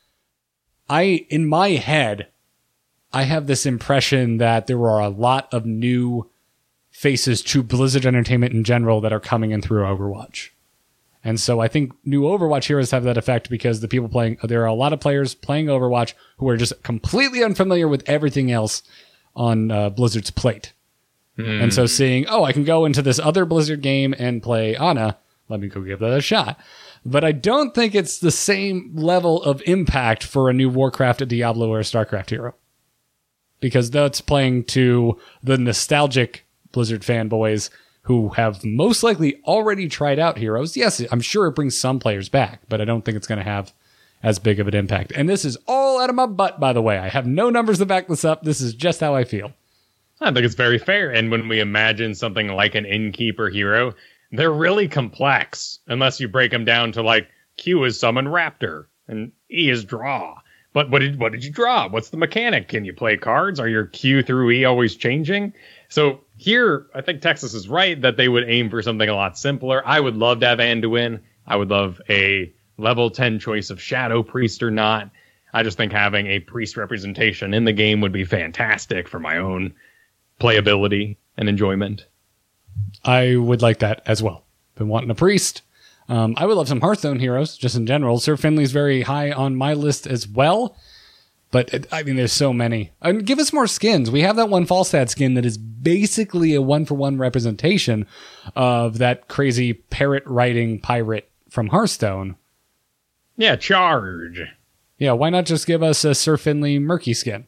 I, in my head, I have this impression that there are a lot of new faces to Blizzard Entertainment in general that are coming in through Overwatch. And so I think new Overwatch heroes have that effect because the people playing, there are a lot of players playing Overwatch who are just completely unfamiliar with everything else on uh, Blizzard's plate. Mm. And so seeing, oh, I can go into this other Blizzard game and play Ana, let me go give that a shot. But I don't think it's the same level of impact for a new Warcraft, a Diablo, or a StarCraft hero. Because that's playing to the nostalgic Blizzard fanboys who have most likely already tried out Heroes. Yes, I'm sure it brings some players back, but I don't think it's going to have as big of an impact. And this is all out of my butt, by the way. I have no numbers to back this up. This is just how I feel. I think it's very fair. And when we imagine something like an Innkeeper hero, they're really complex, unless you break them down to, like, Q is summon Raptor, and E is draw. But what did what did you draw? What's the mechanic? Can you play cards? Are your Q through E always changing? So here, I think Texas is right that they would aim for something a lot simpler. I would love to have Anduin. I would love a level ten choice of Shadow Priest or not. I just think having a priest representation in the game would be fantastic for my own playability and enjoyment. I would like that as well. Been wanting a priest. Um, I would love some Hearthstone heroes, just in general. Sir Finley's very high on my list as well. But, it, I mean, there's so many. I mean, give us more skins. We have that one Falstad skin that is basically a one-for-one representation of that crazy parrot-riding pirate from Hearthstone. Yeah, charge. Yeah, why not just give us a Sir Finley Murky skin?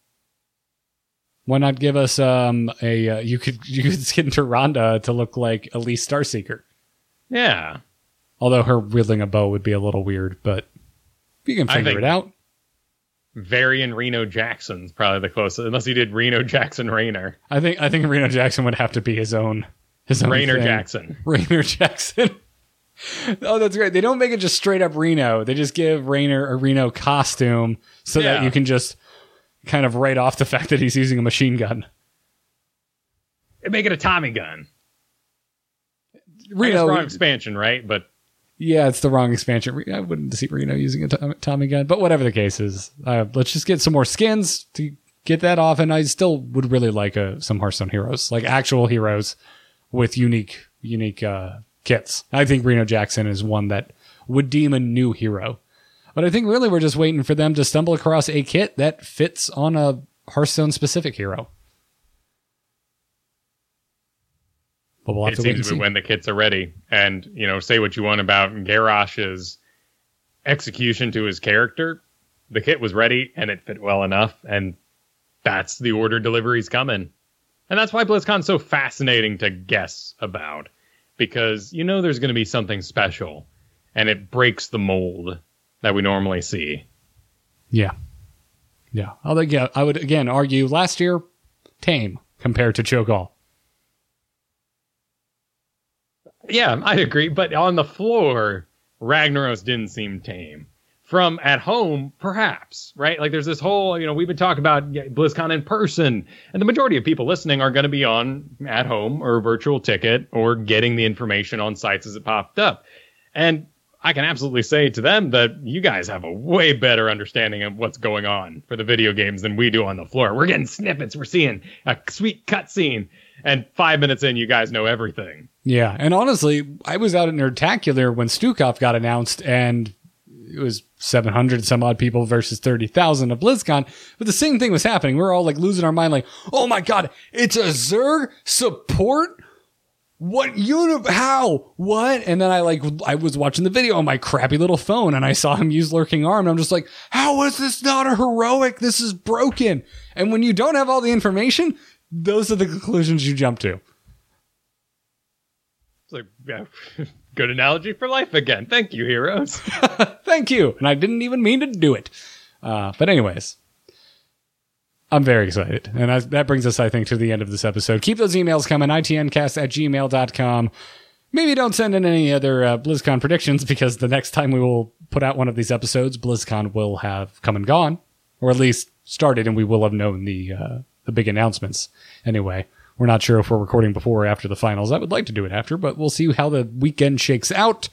Why not give us um, a... Uh, you could you could skin Tyrande to look like Elise Starseeker. Yeah. Although her wielding a bow would be a little weird, but you can figure it out. Varian Reno Jackson's probably the closest, unless he did Reno Jackson Raynor. I think I think Reno Jackson would have to be his own his own Raynor thing. Jackson. Raynor Jackson. Oh, that's great. They don't make it just straight up Reno. They just give Raynor a Reno costume so Yeah. that you can just kind of write off the fact that he's using a machine gun. Make it a Tommy gun. Reno, wrong expansion, right? But yeah, it's the wrong expansion. I wouldn't see Reno using a Tom- Tommy gun, but whatever the case is, uh, let's just get some more skins to get that off. And I still would really like uh, some Hearthstone heroes, like actual heroes with unique, unique uh, kits. I think Reno Jackson is one that would deem a new hero. But I think really we're just waiting for them to stumble across a kit that fits on a Hearthstone specific hero. But we'll have it to wait and seems see. when the kits are ready. And, you know, say what you want about Garrosh's execution to his character. The kit was ready and it fit well enough. And that's the order delivery's coming. And that's why BlizzCon's so fascinating to guess about. Because you know there's going to be something special. And it breaks the mold that we normally see. Yeah. Yeah. Although, yeah, I would again argue last year, tame compared to Cho'Gall. Yeah, I'd agree. But on the floor, Ragnaros didn't seem tame. From at home, perhaps, right? Like there's this whole, you know, we've been talking about BlizzCon in person, and the majority of people listening are going to be on at home or virtual ticket or getting the information on sites as it popped up. And I can absolutely say to them that you guys have a way better understanding of what's going on for the video games than we do on the floor. We're getting snippets. We're seeing a sweet cutscene. And five minutes in, you guys know everything. Yeah. And honestly, I was out at Nerdtacular when Stukov got announced, and it was seven hundred some odd people versus thirty thousand at BlizzCon. But the same thing was happening. We were all like losing our mind, like, oh my God, it's a Zerg support? what uni- how what? And then I like I was watching the video on my crappy little phone and I saw him use Lurking Arm and I'm just like, how is this not a heroic? This is broken. And when you don't have all the information, those are the conclusions you jump to. It's like, yeah, good analogy for life again. Thank you, heroes. Thank you. And I didn't even mean to do it. Uh, but anyways, I'm very excited. And I, that brings us, I think, to the end of this episode. Keep those emails coming, I T N cast at gmail dot com. Maybe don't send in any other uh, BlizzCon predictions, because the next time we will put out one of these episodes, BlizzCon will have come and gone, or at least started, and we will have known the uh, the big announcements. Anyway, we're not sure if we're recording before or after the finals. I would like to do it after, but we'll see how the weekend shakes out.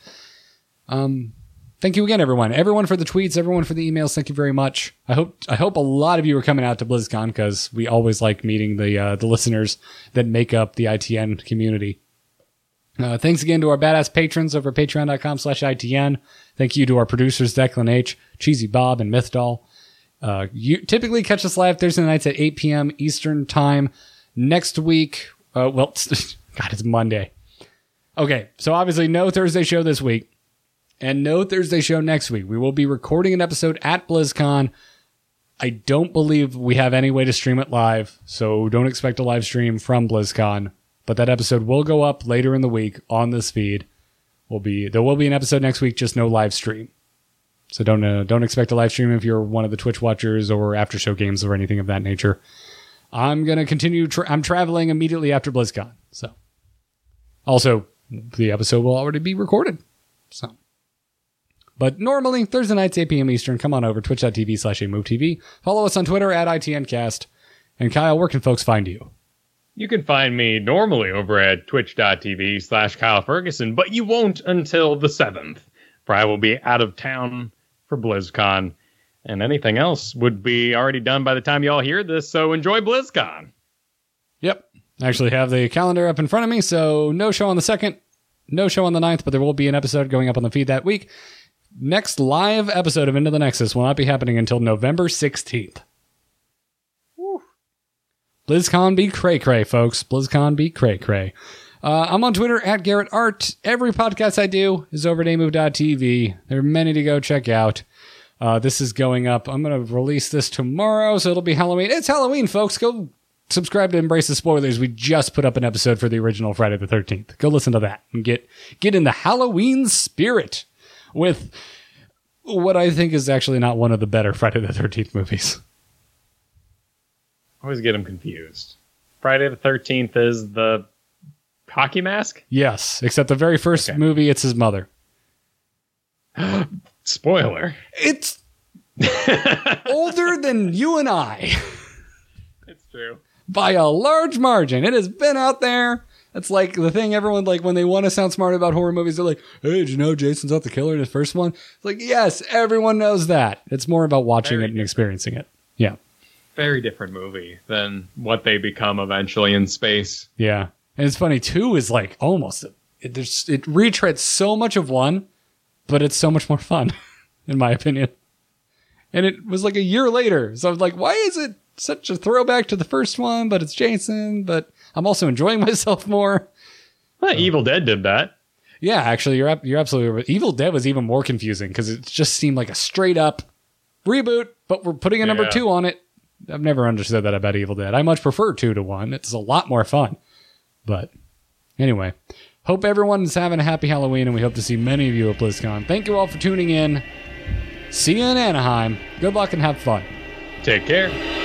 Um, thank you again, everyone. Everyone for the tweets, everyone for the emails. Thank you very much. I hope I hope a lot of you are coming out to BlizzCon, because we always like meeting the uh, the listeners that make up the I T N community. Uh, thanks again to our badass patrons over at patreon dot com slash I T N. Thank you to our producers, Declan H, Cheesy Bob, and Mythdoll. Uh, you typically catch us live Thursday nights at eight p.m. Eastern Time. Next week, uh, well, God, it's Monday. Okay, so obviously no Thursday show this week, and no Thursday show next week. We will be recording an episode at BlizzCon. I don't believe we have any way to stream it live, so don't expect a live stream from BlizzCon. But that episode will go up later in the week on this feed. Will be there will be an episode next week, just no live stream. So don't uh, don't expect a live stream if you're one of the Twitch watchers or after show games or anything of that nature. I'm gonna continue. Tra- I'm traveling immediately after BlizzCon, so also the episode will already be recorded. So, but normally Thursday nights eight p.m. Eastern. Come on over twitch dot t v slash a move t v. Follow us on Twitter at I T N cast. And Kyle, where can folks find you? You can find me normally over at twitch dot t v slash Kyle Ferguson, but you won't until the seventh, for I will be out of town for BlizzCon, and anything else would be already done by the time you all hear this, so enjoy BlizzCon. Yep. I actually have the calendar up in front of me, so no show on the second, no show on the ninth, but there will be an episode going up on the feed that week. Next live episode of Into the Nexus will not be happening until November sixteenth. BlizzCon be cray-cray, folks. BlizzCon be cray-cray. Uh, I'm on Twitter at Garrett Art. Every podcast I do is over at a move dot t v. There are many to go check out. Uh, this is going up. I'm going to release this tomorrow, so it'll be Halloween. It's Halloween, folks. Go subscribe to Embrace the Spoilers. We just put up an episode for the original Friday the thirteenth. Go listen to that and get, get in the Halloween spirit with what I think is actually not one of the better Friday the thirteenth movies. I always get them confused. Friday the thirteenth is the hockey mask? Yes, except the very first okay. movie, it's his mother. Spoiler. It's older than you and I. It's true. By a large margin. It has been out there. It's like the thing everyone, like, when they want to sound smart about horror movies, they're like, hey, did you know Jason's not the killer in his first one? It's like, yes, everyone knows that. It's more about watching very it and experiencing it. Yeah. Very different movie than what they become eventually in space. Yeah. And it's funny, two is like almost, it, there's, it retreads so much of one, but it's so much more fun, in my opinion. And it was like a year later. So I was like, why is it such a throwback to the first one? But it's Jason, but I'm also enjoying myself more. Well, Evil Dead did that. Yeah, actually, you're you're absolutely right. Evil Dead was even more confusing because it just seemed like a straight up reboot, but we're putting a number yeah. two on it. I've never understood that about Evil Dead. I much prefer two to one. It's a lot more fun. But anyway, hope everyone's having a happy Halloween, and we hope to see many of you at BlizzCon. Thank you all for tuning in. See you in Anaheim. Good luck and have fun. Take care.